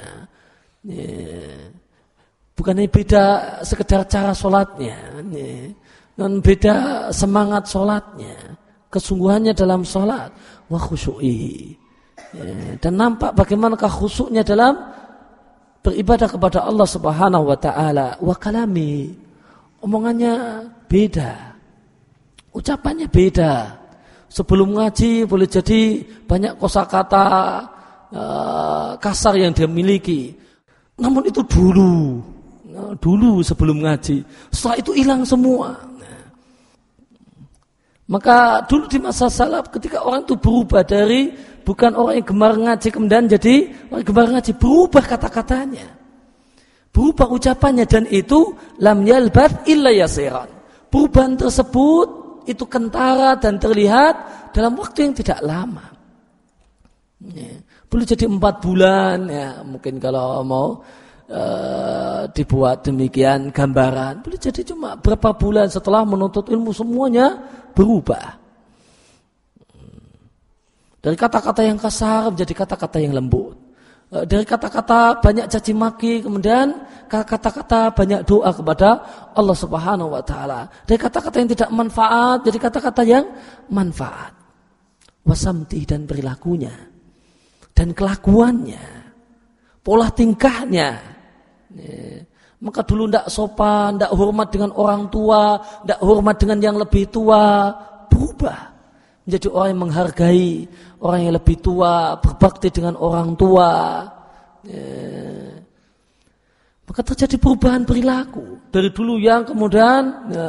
bukannya beda sekedar cara sholatnya, dan beda semangat sholatnya, kesungguhannya dalam sholat, wa khusyu'ihi, dan nampak bagaimanakah khusyuknya dalam beribadah kepada Allah Subhanahu wa taala. Wa kalami, omongannya beda, ucapannya beda. Sebelum ngaji boleh jadi banyak kosakata uh, kasar yang dia miliki, namun itu dulu, uh, dulu sebelum ngaji. Setelah itu hilang semua. Maka dulu di masa salaf, ketika orang itu berubah dari bukan orang yang gemar ngaji kemudian jadi orang yang gemar ngaji, berubah kata-katanya, berubah ucapannya, dan itu lam yalbath illa yasiran. Perubahan tersebut itu kentara dan terlihat dalam waktu yang tidak lama. Ya, boleh jadi empat bulan, ya mungkin kalau mau uh, dibuat demikian gambaran, boleh jadi cuma berapa bulan setelah menuntut ilmu semuanya berubah. Dari kata-kata yang kasar menjadi kata-kata yang lembut. Dari kata-kata banyak caci maki kemudian kata-kata banyak doa kepada Allah Subhanahu wa taala. Dari kata-kata yang tidak manfaat jadi kata-kata yang manfaat. Wasamti, dan perilakunya dan kelakuannya, pola tingkahnya. Maka dulu tidak sopan, tidak hormat dengan orang tua, tidak hormat dengan yang lebih tua, berubah menjadi orang yang menghargai orang yang lebih tua, berbakti dengan orang tua. Ya. Maka terjadi perubahan perilaku dari dulu yang kemudian ya,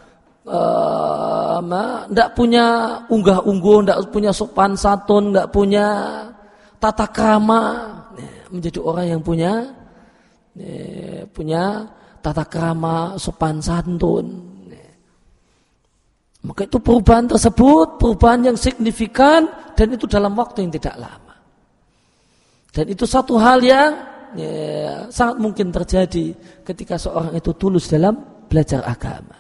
tidak uh, punya unggah-ungguh, tidak punya sopan santun, tidak punya tata krama, ya, menjadi orang yang punya ya, punya tata krama, sopan santun. Ya. Maka itu perubahan tersebut perubahan yang signifikan dan itu dalam waktu yang tidak lama. Dan itu satu hal yang ya, sangat mungkin terjadi ketika seorang itu tulus dalam belajar agama.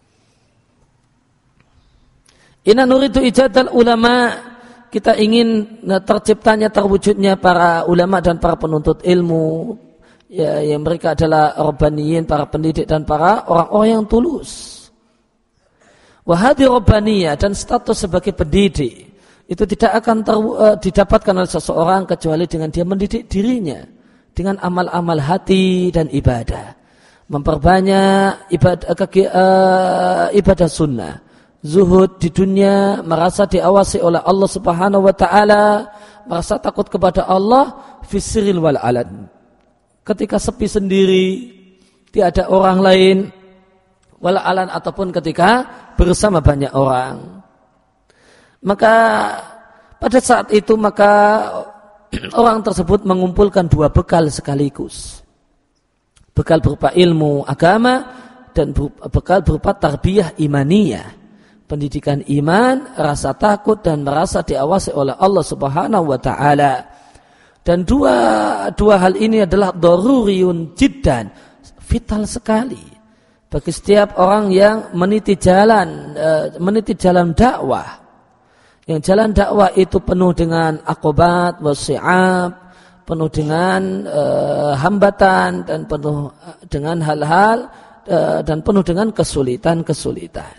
Inna nuridu ijadal ulama, kita ingin terciptanya, terwujudnya para ulama dan para penuntut ilmu, ya, yang mereka adalah rabbaniyin, para pendidik dan para orang-orang yang tulus. Wahadi rabbaniyah, dan status sebagai pendidik itu tidak akan ter, uh, didapatkan oleh seseorang kecuali dengan dia mendidik dirinya dengan amal-amal hati dan ibadah, memperbanyak ibadah, uh, ibadah sunnah, zuhud di dunia, merasa diawasi oleh Allah Subhanahu wa taala, merasa takut kepada Allah fisiril wal alan. Ketika sepi sendiri, tiada orang lain, wal alan, ataupun ketika bersama banyak orang. Maka pada saat itu maka orang tersebut mengumpulkan dua bekal sekaligus. Bekal berupa ilmu agama dan bekal berupa tarbiyah imaniyah. Pendidikan iman, rasa takut dan merasa diawasi oleh Allah Subhanahu wa taala. Dan dua dua hal ini adalah daruriyun jiddan, vital sekali bagi setiap orang yang meniti jalan uh, meniti jalan dakwah. Yang jalan dakwah itu penuh dengan aqobat wasi'ab, penuh dengan uh, hambatan dan penuh dengan hal-hal uh, dan penuh dengan kesulitan-kesulitan.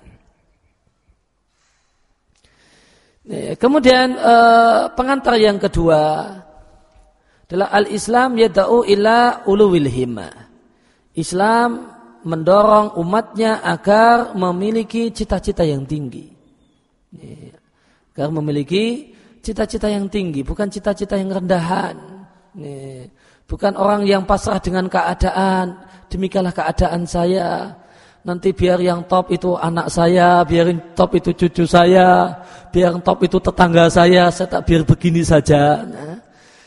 Kemudian uh, pengantar yang kedua adalah al-Islam yada'u ila uluwil himmah. Islam mendorong umatnya agar memiliki cita-cita yang tinggi. Agar memiliki cita-cita yang tinggi, bukan cita-cita yang rendahan. Bukan orang yang pasrah dengan keadaan, demikianlah keadaan saya. Nanti biar yang top itu anak saya, biar yang top itu cucu saya, biar yang top itu tetangga saya, saya tak biar begini saja. Nah,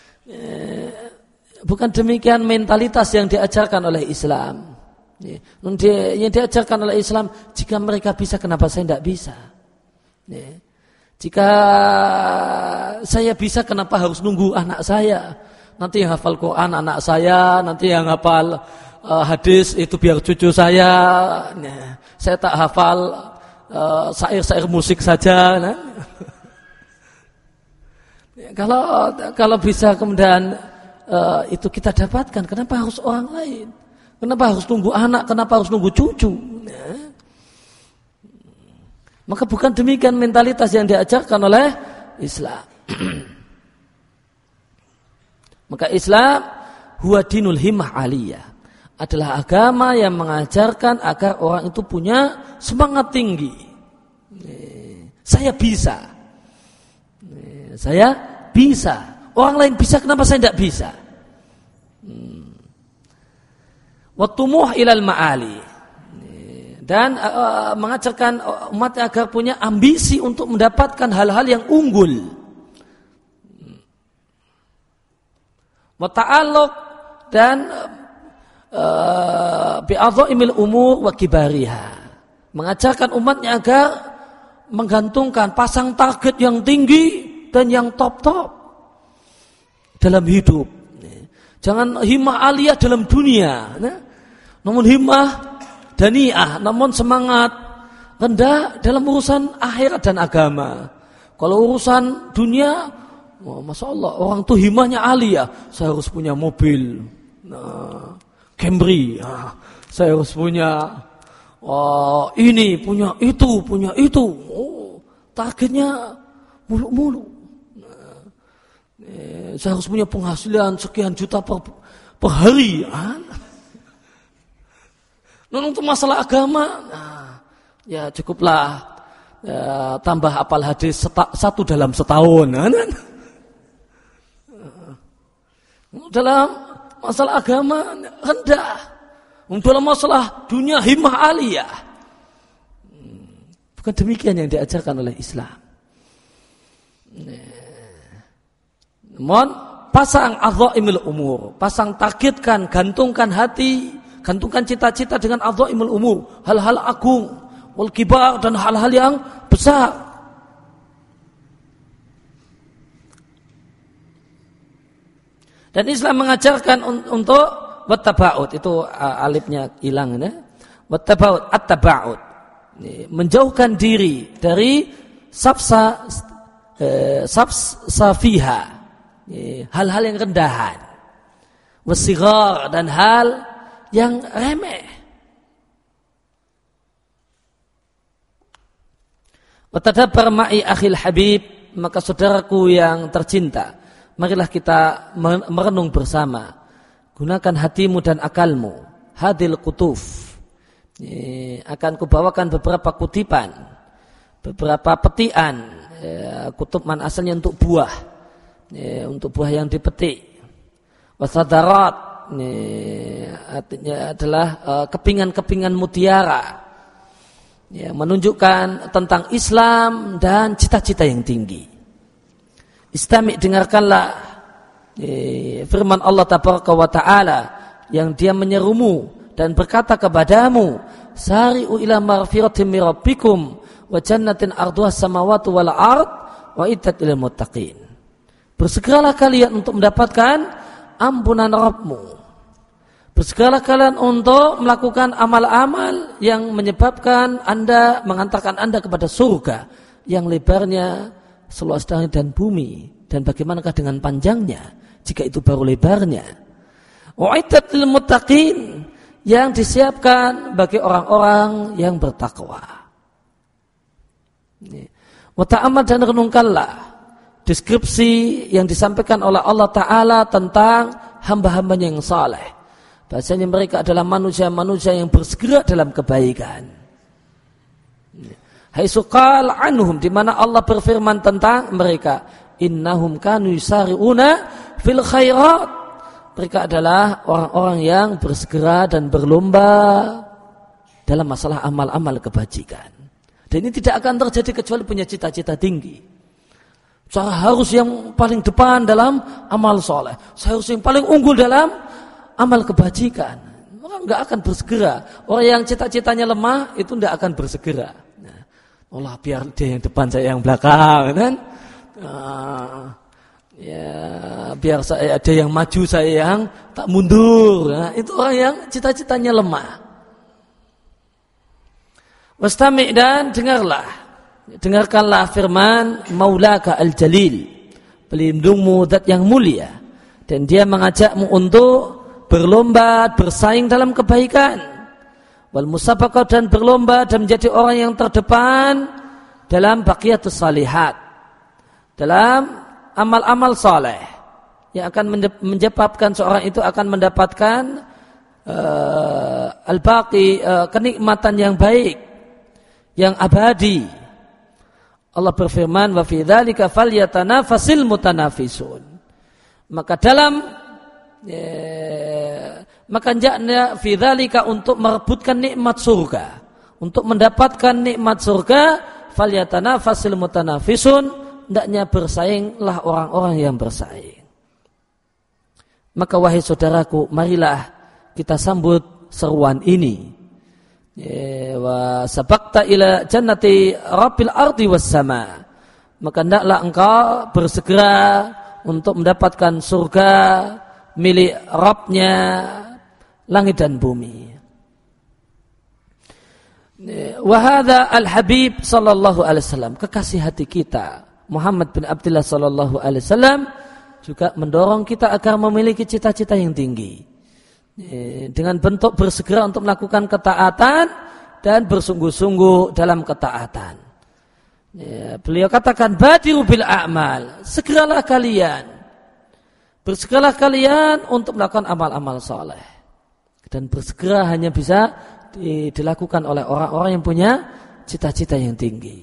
bukan demikian mentalitas yang diajarkan oleh Islam. Yang diajarkan oleh Islam, jika mereka bisa, kenapa saya tidak bisa? Jika saya bisa, kenapa harus nunggu anak saya? Nanti yang hafal Quran anak saya, nanti yang hafal Uh, hadis itu biar cucu saya. Nah, saya tak hafal uh, syair-syair musik saja. Nah. kalau kalau bisa kemudian uh, itu kita dapatkan, kenapa harus orang lain? Kenapa harus nunggu anak? Kenapa harus nunggu cucu? Nah. Maka bukan demikian mentalitas yang diajarkan oleh Islam. Maka Islam huwa dinul himmah aliyah, adalah agama yang mengajarkan agar orang itu punya semangat tinggi. Saya bisa. Saya bisa. Orang lain bisa, kenapa saya tidak bisa? Wa tumuh ilal ma'ali. Dan uh, mengajarkan umatnya agar punya ambisi untuk mendapatkan hal-hal yang unggul. Wa ta'alluq, dan bi'adha'imil umur wa kibariha, mengajarkan umatnya agar menggantungkan, pasang target yang tinggi dan yang top-top dalam hidup. Jangan himmah aliyah dalam dunia, namun himmah daniyah, namun semangat rendah dalam urusan akhirat dan agama. Kalau urusan dunia, oh, masya Allah, orang tuh himmahnya aliyah, saya harus punya mobil, nah, Camry, ah, saya harus punya oh, ini, punya itu, punya itu. Oh, targetnya mulu-mulu. Nah, eh, saya harus punya penghasilan sekian juta per, per hari. Ah. Non untuk masalah agama, nah, ya cukuplah ya, tambah hafal hadis seta, satu dalam setahun. Nah, nah. Dalam masalah agama rendah, dalam masalah dunia himmah aliyah. Bukan demikian yang diajarkan oleh Islam. Namun pasang adzaimul umur, pasang targetkan, gantungkan hati, gantungkan cita-cita dengan adzaimul umur, hal-hal agung, wal kibar dan hal-hal yang besar. Dan Islam mengajarkan untuk wattaba'ud, itu alifnya hilang ya. Wattaba'ud, at-taba'ud. Menjauhkan diri dari safsa eh, safsafiha, hal-hal yang rendahan. Wasighar, dan hal yang remeh. Watadabbar ma'i akhil habib, maka saudaraku yang tercinta, marilah kita merenung bersama. Gunakan hatimu dan akalmu. Hadil kutuf. Akan kubawakan beberapa kutipan, beberapa petian. Kutub man asalnya untuk buah, untuk buah yang dipetik. Wasadarat, artinya adalah kepingan-kepingan mutiara, menunjukkan tentang Islam dan cita-cita yang tinggi. Istami', dengarkanlah firman Allah tabaraka wa ta'ala yang dia menyerumu dan berkata kepadamu, sari'u ila maghfiratin min rabbikum wa jannatin arduha samawati wal ard wa iddat lil muttaqin. Bersegeralah kalian untuk mendapatkan ampunan Rabbmu. Bersegeralah kalian untuk melakukan amal-amal yang menyebabkan Anda, mengantarkan Anda kepada surga yang lebarnya seluas langit dan bumi, dan bagaimanakah dengan panjangnya jika itu baru lebarnya. Wa'iddat lil muttaqin, yang disiapkan bagi orang-orang yang bertakwa. Wa ta'ammad, dan renungkanlah deskripsi yang disampaikan oleh Allah Ta'ala tentang hamba-hambanya yang saleh. Bahasanya mereka adalah manusia-manusia yang bersegera dalam kebaikan. Haitsu qala anhum, di mana Allah berfirman tentang mereka, innahum kanu yusari'una fil khairat. Mereka adalah orang-orang yang bersegera dan berlomba dalam masalah amal-amal kebajikan. Dan ini tidak akan terjadi kecuali punya cita-cita tinggi. Saya harus yang paling depan dalam amal soleh. Saya harus yang paling unggul dalam amal kebajikan. Orang nggak akan bersegera. Orang yang cita-citanya lemah itu nggak akan bersegera. Nah, Allah biar dia yang depan, saya yang belakang, kan? Nah, ya biar saya ada yang maju, saya yang tak mundur. Nah, itu orang yang cita-citanya lemah. Wastami', dan dengarlah, dengarkanlah firman Maulaka al-Jalil, pelindungmu zat yang mulia, dan dia mengajakmu untuk berlomba, bersaing dalam kebaikan, wal musabaqah, dan berlomba dan menjadi orang yang terdepan dalam baqiyatus salihat, dalam amal-amal saleh yang akan menyebabkan seorang itu akan mendapatkan uh, al-baqi, uh, kenikmatan yang baik, yang abadi. Allah berfirman, wa fi dzalika falyatanafasil mutanafisun. Maka dalam ya, maka hendaknya fi dzalika, untuk merebutkan nikmat surga, untuk mendapatkan nikmat surga, falyatanafasil mutanafisun, hendaknya bersainglah orang-orang yang bersaing. Maka wahai saudaraku, marilah kita sambut seruan ini. Wa sabaqta ila jannati rabbil ardi was sama, maka hendaklah engkau bersegera untuk mendapatkan surga milik Rabbnya langit dan bumi. Wa hadza al-habib sallallahu alaihi wasallam, kekasih hati kita Muhammad bin Abdullah sallallahu alaihi wasallam juga mendorong kita agar memiliki cita-cita yang tinggi, dengan bentuk bersegera untuk melakukan ketaatan dan bersungguh-sungguh dalam ketaatan. Ya, beliau katakan, badiru bil a'mal, segeralah kalian, bersegeralah kalian untuk melakukan amal-amal saleh. Dan bersegera hanya bisa dilakukan oleh orang-orang yang punya cita-cita yang tinggi.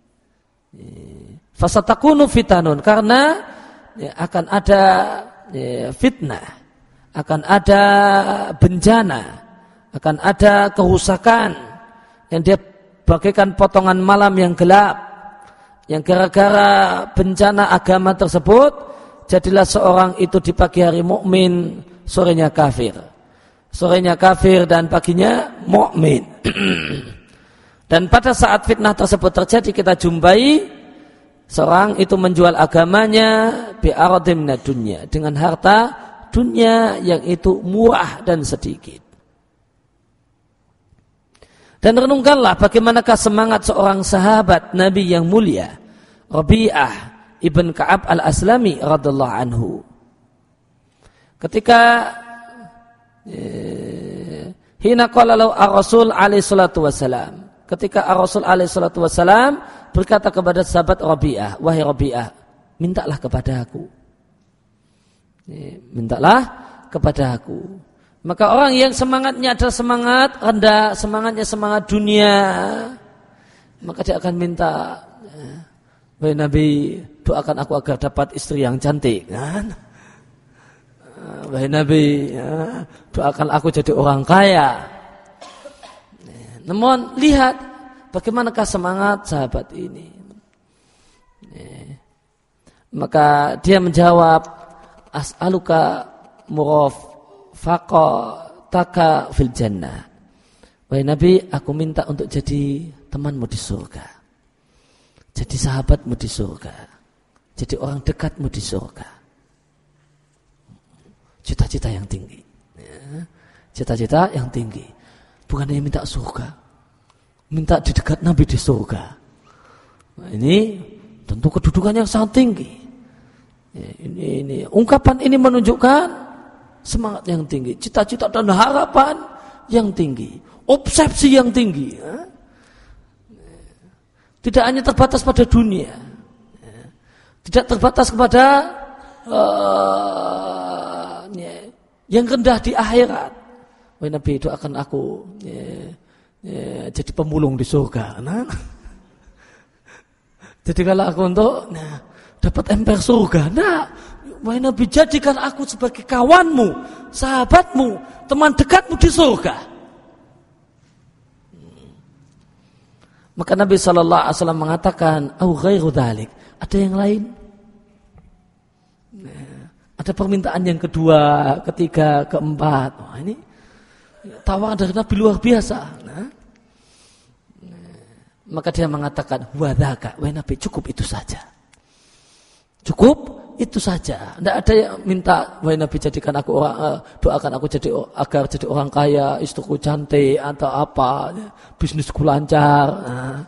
Fasatakunu fitanun, karena ya, akan ada ya, fitnah, akan ada bencana, akan ada kerusakan yang dia bagaikan potongan malam yang gelap, yang gara-gara bencana agama tersebut jadilah seorang itu di pagi hari mukmin, sorenya kafir, sorenya kafir dan paginya mukmin. Dan pada saat fitnah tersebut terjadi, kita jumpai seorang itu menjual agamanya bi'aradin minad dunya, dengan harta dunia yang itu murah dan sedikit. Dan renungkanlah bagaimanakah semangat seorang sahabat Nabi yang mulia, Rabi'ah ibn Ka'ab al-Aslami radhiyallahu anhu. Ketika eh, hina qala lahu ar-Rasul alaihi salatu wasalam, ketika ar-Rasul alaihi salatu wasalam berkata kepada sahabat Rabi'ah, wahai Rabi'ah, mintalah kepada aku. Mintalah kepada aku. Maka orang yang semangatnya adalah semangat rendah, semangatnya semangat dunia, maka dia akan minta, wahai Nabi, doakan aku agar dapat istri yang cantik. Kan? Wahai Nabi, doakan aku jadi orang kaya. Namun lihat bagaimanakah semangat sahabat ini. Maka dia menjawab, as'aluka murafaqataka fil jannah. Wahai Nabi, aku minta untuk jadi temanmu di surga, jadi sahabatmu di surga, jadi orang dekatmu di surga. Cita-cita yang tinggi, cita-cita yang tinggi. Bukan hanya minta surga, minta di dekat Nabi di surga. Nah, ini tentu kedudukannya yang sangat tinggi. Ini, ini ungkapan ini menunjukkan semangat yang tinggi, cita-cita dan harapan yang tinggi, obsesi yang tinggi. Tidak hanya terbatas pada dunia, tidak terbatas kepada uh, yang rendah di akhirat. Wahai Nabi, doakan aku ya, ya, jadi pemulung di surga. Nah, jadi kalau aku untuk nah, dapat emper surga, nah, wahai Nabi, jadikan aku sebagai kawanmu, sahabatmu, teman dekatmu di surga. Maka Nabi Shallallahu Alaihi Wasallam mengatakan, "Au ghairu dzalik." Ada yang lain? Nah, ada permintaan yang kedua, ketiga, keempat. Wah, ini tawaran dari Nabi luar biasa. Nah, maka dia mengatakan, wadaka, wahai Nabi, cukup itu saja. Cukup itu saja. Tidak ada yang minta, wahai Nabi, jadikan aku orang, uh, doakan aku jadi agar jadi orang kaya, istriku cantik atau apa, bisnisku lancar. Nah,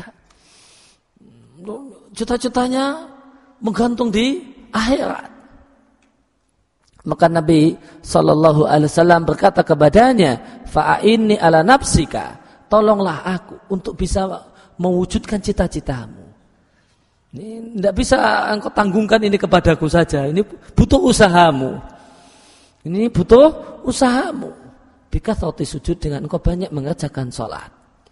cita-citanya menggantung di akhirat. Maka Nabi Sallallahu Alaihi Wasallam berkata kepadanya, fa'inni ala nafsika, tolonglah aku untuk bisa mewujudkan cita-citamu. Ini tidak bisa engkau tanggungkan ini kepadaku saja. Ini butuh usahamu. Ini butuh usahamu. Bikathrati sujud, dengan engkau banyak mengerjakan sholat.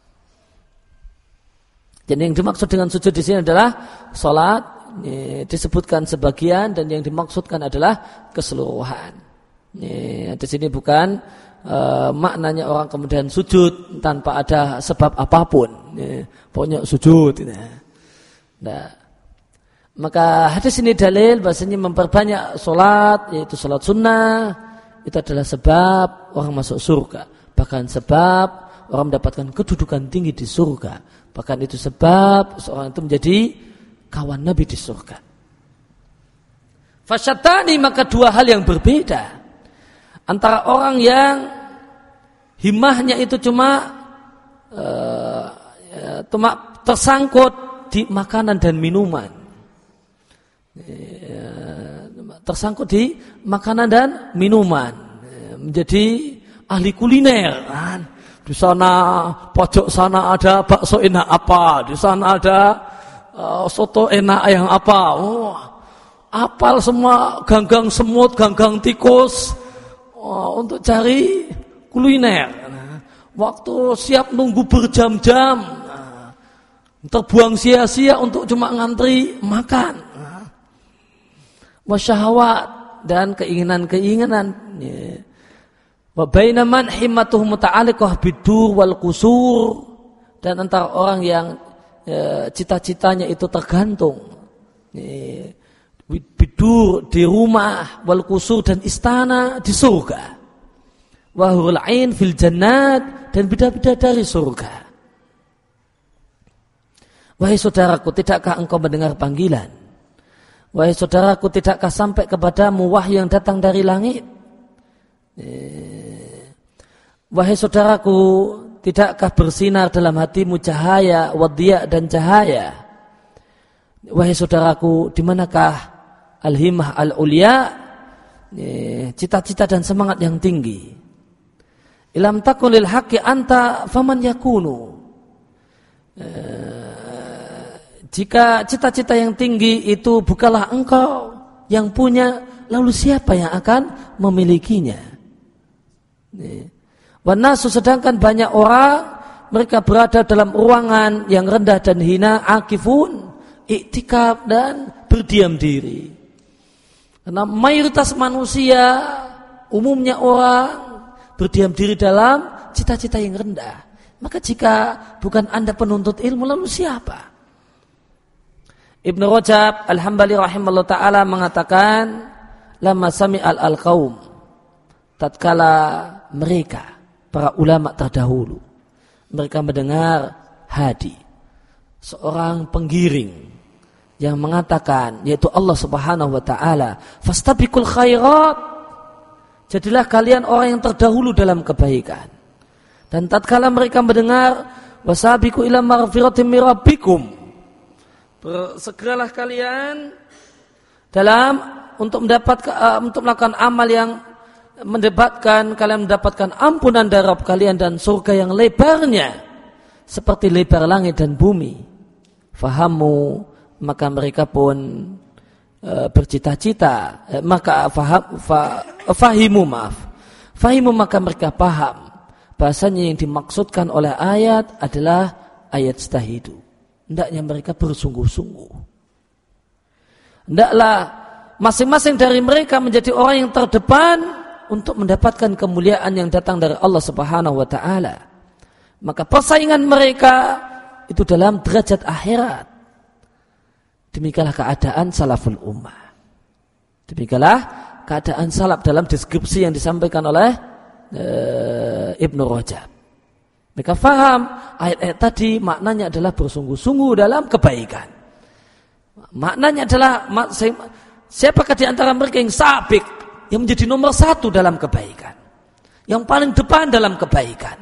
Jadi yang dimaksud dengan sujud di sini adalah sholat. Ini disebutkan sebagian dan yang dimaksudkan adalah keseluruhan. Ini, di sini bukan e, maknanya orang kemudian sujud tanpa ada sebab apapun. Ini, pokoknya sujud. Ini. Nah, maka hadis ini dalil bahasanya memperbanyak sholat, yaitu sholat sunnah, itu adalah sebab orang masuk surga. Bahkan sebab orang mendapatkan kedudukan tinggi di surga. Bahkan itu sebab seorang itu menjadi kawan Nabi di surga. Fasyatani, maka dua hal yang berbeda antara orang yang himmahnya itu cuma uh, cuma tersangkut di makanan dan minuman, uh, tersangkut di makanan dan minuman, uh, menjadi ahli kuliner. Kan? Di sana pojok sana ada bakso enak apa, di sana ada Uh, soto enak yang apa, oh, apal semua ganggang semut, ganggang tikus, oh, untuk cari kuliner. Nah, waktu siap nunggu berjam-jam, nah, terbuang sia-sia untuk cuma ngantri makan. Nah, wasyahawat dan keinginan-keinginan. Ya. Wa baina man himmatuhu muta'alliqah bidur wal qusur, dan antara orang yang ya, cita-citanya itu tergantung ya, bidur di rumah, wal qusur dan istana di surga, wa hurul ain fil jannat, dan bidadari surga. Wahai saudaraku, tidakkah engkau mendengar panggilan? Wahai saudaraku, tidakkah sampai kepadamu wahyu yang datang dari langit? Wahai saudaraku, tidakkah bersinar dalam hatimu cahaya, wadhiya dan cahaya? Wahai saudaraku, di manakah al-himmah al-ulya, cita-cita dan semangat yang tinggi? Ilam takunil haqqi anta faman yakunu. Jika cita-cita yang tinggi itu bukanlah engkau yang punya, lalu siapa yang akan memilikinya? Wanasu, sedangkan banyak orang mereka berada dalam ruangan yang rendah dan hina, akifun, iktikaf dan berdiam diri. Karena mayoritas manusia, umumnya orang berdiam diri dalam cita-cita yang rendah. Maka jika bukan Anda penuntut ilmu, lalu siapa? Ibnu Rajab Al-Hambali rahimahullah ta'ala mengatakan, lama sami'al al-qaum, tatkala mereka, para ulama terdahulu, mereka mendengar hadi, seorang penggiring yang mengatakan, yaitu Allah subhanahu wa ta'ala, fastabiqul khairat, jadilah kalian orang yang terdahulu dalam kebaikan. Dan tatkala mereka mendengar, wasabiqu ila maghfiratin min rabbikum, bersegeralah kalian dalam untuk mendapatkan uh, untuk melakukan amal yang mendapatkan kalian mendapatkan ampunan dari Rabb kalian dan surga yang lebarnya seperti lebar langit dan bumi. Fahamu, maka mereka pun uh, bercita-cita, eh, maka faham, fa, fahimu maaf, fahimu maka mereka paham bahasanya yang dimaksudkan oleh ayat adalah ayat stahidu. Hendaknya mereka bersungguh-sungguh. Hendaklah masing-masing dari mereka menjadi orang yang terdepan untuk mendapatkan kemuliaan yang datang dari Allah Subhanahu wa ta'ala. Maka persaingan mereka itu dalam derajat akhirat. Demikianlah keadaan salaful ummah. Demikianlah keadaan salaf dalam deskripsi yang disampaikan oleh uh, Ibnu Rajab. Mereka faham ayat-ayat tadi maknanya adalah bersungguh-sungguh dalam kebaikan. Maknanya adalah siapakah di antara mereka yang sabik, yang menjadi nomor satu dalam kebaikan, yang paling depan dalam kebaikan.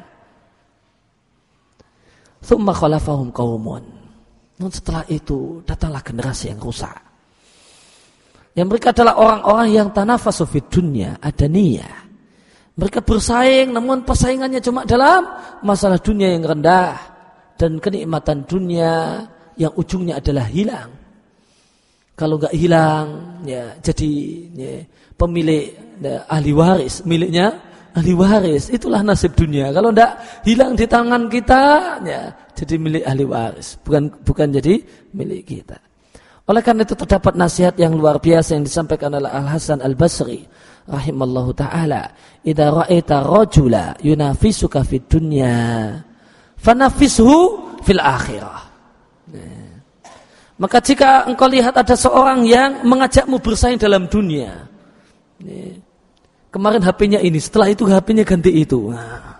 Tsumma khalafahum qaumun. Namun setelah itu datanglah generasi yang rusak. Yang mereka adalah orang-orang yang tanafasu fid dunya adaniyah. Mereka bersaing, namun persaingannya cuma dalam masalah dunia yang rendah dan kenikmatan dunia yang ujungnya adalah hilang. Kalau nggak hilang, ya jadi ya, pemilik ya, ahli waris, miliknya ahli waris. Itulah nasib dunia. Kalau nggak hilang di tangan kita, ya jadi milik ahli waris, bukan bukan jadi milik kita. Oleh karena itu terdapat nasihat yang luar biasa yang disampaikan oleh Al Hasan Al Basri rahimallahu ta'ala, idza ra'aita rajula yunafisuka fid dunya fanafishu fil akhirah. Nah, maka jika engkau lihat ada seorang yang mengajakmu bersaing dalam dunia, nah, kemarin H P-nya ini, setelah itu H P-nya ganti itu, nah,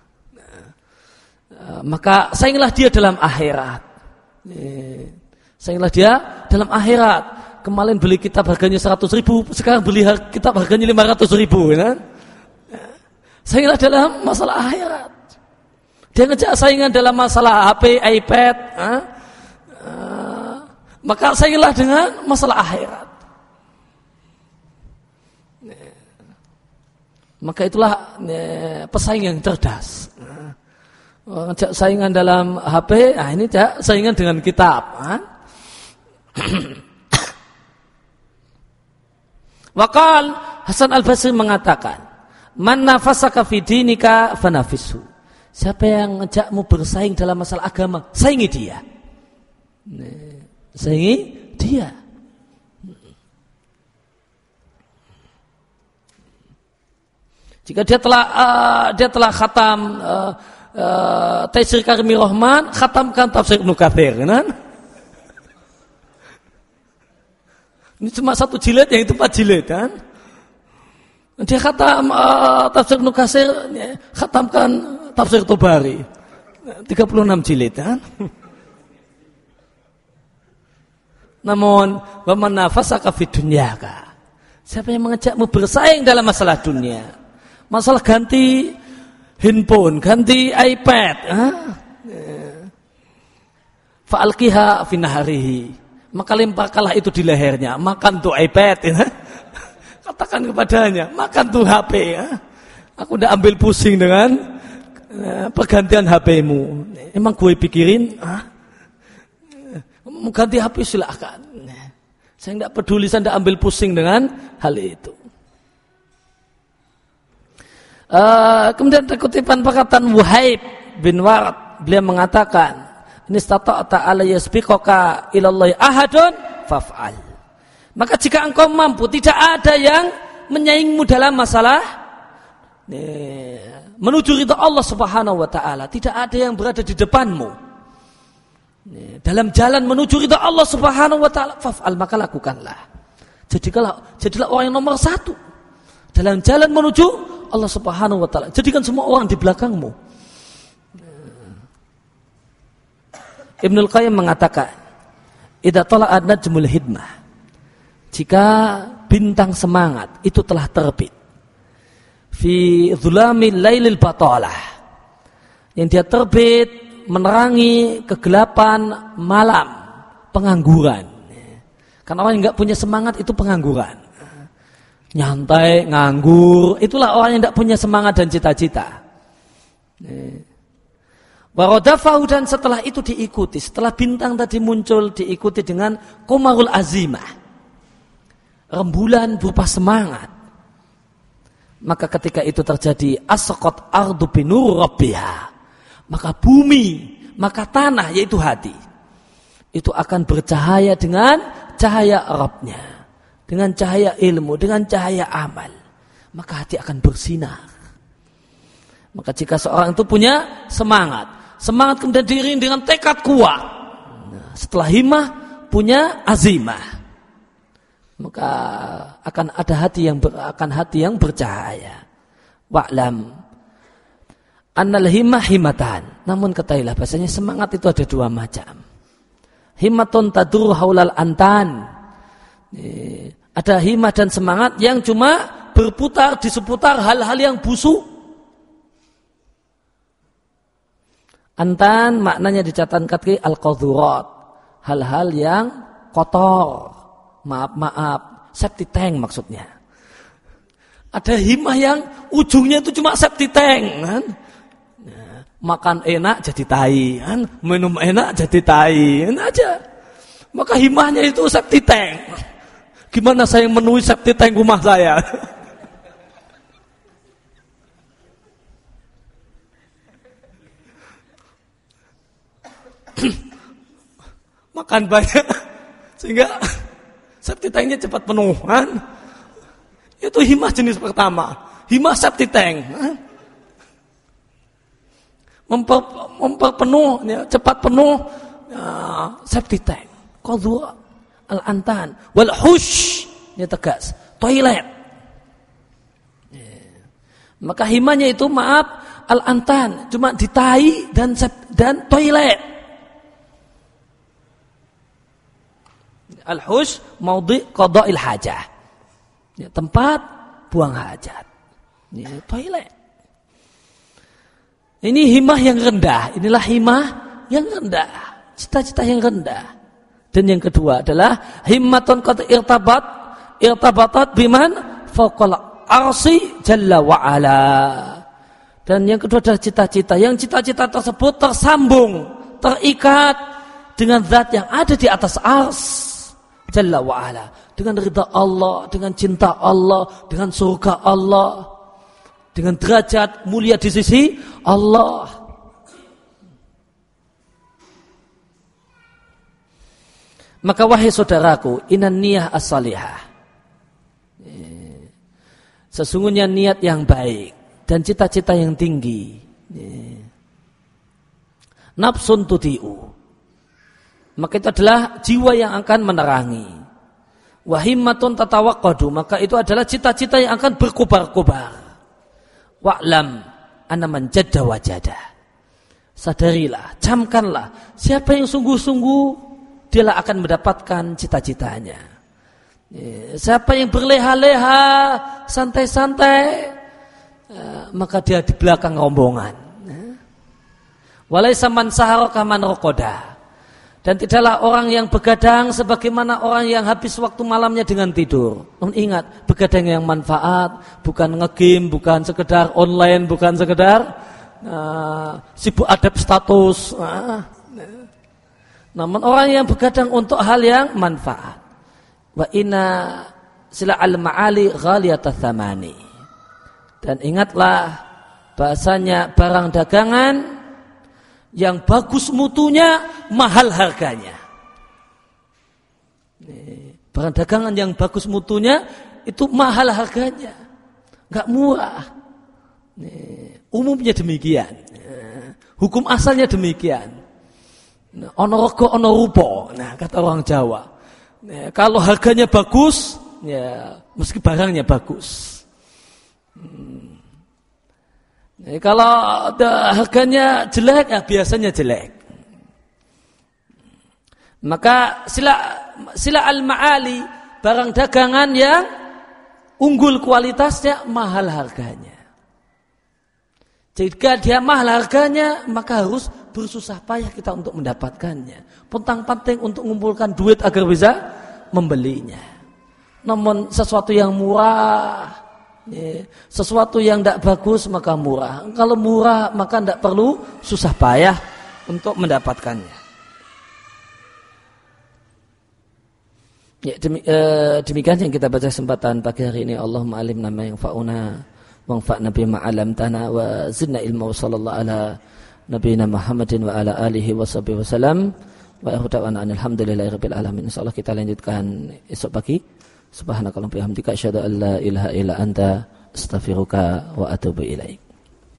nah, maka sainglah dia dalam akhirat. Nah, sainglah dia dalam akhirat. Kemarin beli kitab harganya seratus ribu, sekarang beli kitab harganya lima ratus ribu. Kan? Sainglah dalam masalah akhirat. Dia ngejak saingan dalam masalah H P, iPad. Huh? Uh, maka sainglah dengan masalah akhirat. Maka itulah uh, pesaing yang cerdas. Uh, ngejak saingan dalam H P, nah ini ngejak saingan dengan kitab. Huh? Waqal Hasan Al-Basri mengatakan, man nafasaka fi dinika fanafishu. Siapa yang ngejakmu bersaing dalam masalah agama, saingi dia. Saingi dia. Jika dia telah uh, dia telah khatam uh, uh, Taisir Karimi Rahman, khatamkan tafsir Ibnu Katsir, kan? Ini cuma satu jilid, yang itu empat jilid, kan? Dia khatam uh, tafsir Ibnu Katsir, khatamkan tafsir Tabari, tiga puluh enam jilid, kan? Namun, wa man nafasaka fid dunyaka, siapa yang mengejakmu bersaing dalam masalah dunia? Masalah ganti handphone, ganti iPad, fa'alqiha fi naharihi, maka lemparkanlah itu di lehernya. Makan tuh iPad, ya. Katakan kepadanya, makan tuh H P, ya. Aku udah ambil pusing dengan uh, pergantian H P-mu. Emang gue pikirin, ah? Mau ganti H P silakan. Saya tidak peduli, saya tidak ambil pusing dengan hal itu. Uh, kemudian terkutipan perkataan Wuhaib bin Warad, beliau mengatakan, ini stata'ata ala yasbiqaka ilallahi ahadun faf'al. Maka jika engkau mampu, tidak ada yang menyaingmu dalam masalah nih, menuju ridha Allah Subhanahu wa taala, tidak ada yang berada di depanmu nih, dalam jalan menuju ridha Allah Subhanahu wa taala, faf'al, maka lakukanlah. Jadilah jadilah orang yang nomor satu dalam jalan menuju Allah Subhanahu wa taala. Jadikan semua orang di belakangmu. Ibnul Qayyim mengatakan, idza tala'at najmul hidmah, jika bintang semangat itu telah terbit fi dhulamil lailil batalah, yang dia terbit menerangi kegelapan malam pengangguran. Karena orang yang enggak punya semangat itu pengangguran. Nyantai, nganggur, itulah orang yang tidak punya semangat dan cita-cita. Warodafahu, dan setelah itu diikuti, setelah bintang tadi muncul, diikuti dengan komarul azimah, rembulan berupa semangat. Maka ketika itu terjadi, asqat ardu binur rabbiha, maka bumi, maka tanah, yaitu hati, itu akan bercahaya dengan cahaya Rabbnya, dengan cahaya ilmu, dengan cahaya amal, maka hati akan bersinar. Maka jika seorang itu punya semangat, semangat kemudian diiringi dengan tekad kuat, nah, setelah himmah punya azimah, maka akan ada hati yang ber, akan hati yang bercahaya. Wa'lam annal himmah himatan. Namun ketahuilah bahasanya semangat itu ada dua macam. Himmatun tadur haulal antan. Ada himmah dan semangat yang cuma berputar di seputar hal-hal yang busuk. Antan maknanya dicatatkan kaki al-qadhurat, hal-hal yang kotor, maaf-maaf, septic tank maksudnya. Ada himmah yang ujungnya itu cuma septic tank, kan? Makan enak jadi tai, kan? Minum enak jadi tai, enak aja. Maka himmahnya itu septic tank. Gimana saya memenuhi septic tank rumah saya? Makan banyak sehingga septic tanknya cepat penuh, kan? Itu himmah jenis pertama, himmah septic tank, kan? Memper, memperpenuh, ya, cepat penuh ya, septic tank. Qadhurat al-antan wal hush, ini tegas, toilet. Ya. Maka himmahnya itu maaf al-antan, cuma di tai dan dan toilet. Al-hush maudhi qada'il hajah, ya, tempat buang hajat, ya, toilet. Ini himmah yang rendah. Inilah himmah yang rendah, cita-cita yang rendah. Dan yang kedua adalah himmatun qad irtabat irtabatat biman fawqal arsi jalla wa ala. Dan yang kedua adalah cita-cita yang cita-cita tersebut tersambung, terikat dengan zat yang ada di atas ars jalla wa ala, dengan ridha Allah, dengan cinta Allah, dengan surga Allah, dengan derajat mulia di sisi Allah. Maka wahai saudaraku, inan niyah as-salihah. Sesungguhnya niat yang baik dan cita-cita yang tinggi. Nafsun tudi'u. Maka itu adalah jiwa yang akan menerangi. Wahimmatun tatawaqqadu. Maka itu adalah cita-cita yang akan berkobar-kobar. Wa'lam anna man jadda wajada. Sadarilah, camkanlah, siapa yang sungguh-sungguh dialah akan mendapatkan cita-citanya. Siapa yang berleha-leha, santai-santai, maka dia di belakang rombongan. Walaysa man saharaka man raqada. Dan tidaklah orang yang begadang sebagaimana orang yang habis waktu malamnya dengan tidur. Namun ingat, begadang yang manfaat, bukan nge-game, bukan sekedar online, bukan sekedar uh, sibuk adab status. Uh, namun orang yang begadang untuk hal yang manfaat. Wa inna sila al-ma'ali ghaliyata thamani. Dan ingatlah bahasanya barang dagangan yang bagus mutunya, mahal harganya. Barang dagangan yang bagus mutunya itu mahal harganya, nggak murah. Umumnya demikian. Hukum asalnya demikian. Ono rego ono rupo. Nah, kata orang Jawa. Kalau harganya bagus, ya meski barangnya bagus. Hmm. Jadi kalau harganya jelek, ya biasanya jelek. Maka sila sila al-ma'ali, barang dagangan yang unggul kualitasnya, mahal harganya. Jika dia mahal harganya, maka harus bersusah payah kita untuk mendapatkannya. Pontang-panting untuk mengumpulkan duit agar bisa membelinya. Namun sesuatu yang murah, sesuatu yang tidak bagus maka murah. Kalau murah maka tidak perlu susah payah untuk mendapatkannya. Ya, demi, eh, demikian yang kita baca kesempatan pagi hari ini. Allahumma alimna ma yanfa'una wanfa'na bima 'allamtana wa zidna ilma wa sallallahu ala nabiyina Muhammadin wa ala alihi wa sahbihi wasallam. Wa akhiru alhamdulillahirabbil alamin. Insyaallah kita lanjutkan esok pagi. Subhanakallahumma bihamdika asyhadu an la ilaha illa anta astaghfiruka wa atubu ilaik.